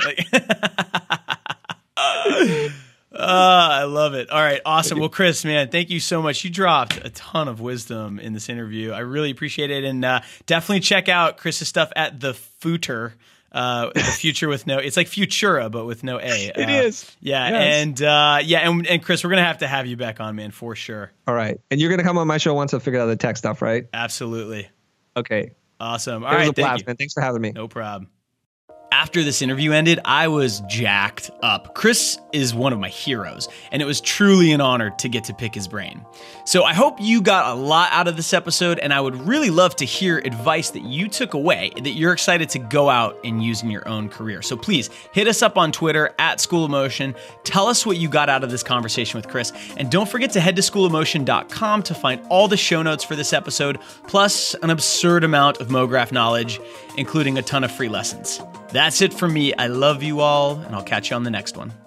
I love it. All right. Awesome. Well, Chris, man, thank you so much. You dropped a ton of wisdom in this interview. I really appreciate it. And definitely check out Chris's stuff at the Footer. The future with no, it's like Futura, but with no A. It is. Yeah. Yes. And Chris, we're going to have you back on, man, for sure. All right. And you're going to come on my show once I figure out the tech stuff, right? Absolutely. Okay. Awesome. All right. Thank you, man. Thanks for having me. No problem. After this interview ended, I was jacked up. Chris is one of my heroes, and it was truly an honor to get to pick his brain. So I hope you got a lot out of this episode, and I would really love to hear advice that you took away that you're excited to go out and use in your own career. So please hit us up on Twitter at School of Motion. Tell us what you got out of this conversation with Chris, and don't forget to head to schoolofmotion.com to find all the show notes for this episode, plus an absurd amount of MoGraph knowledge, including a ton of free lessons. That's it from me. I love you all, and I'll catch you on the next one.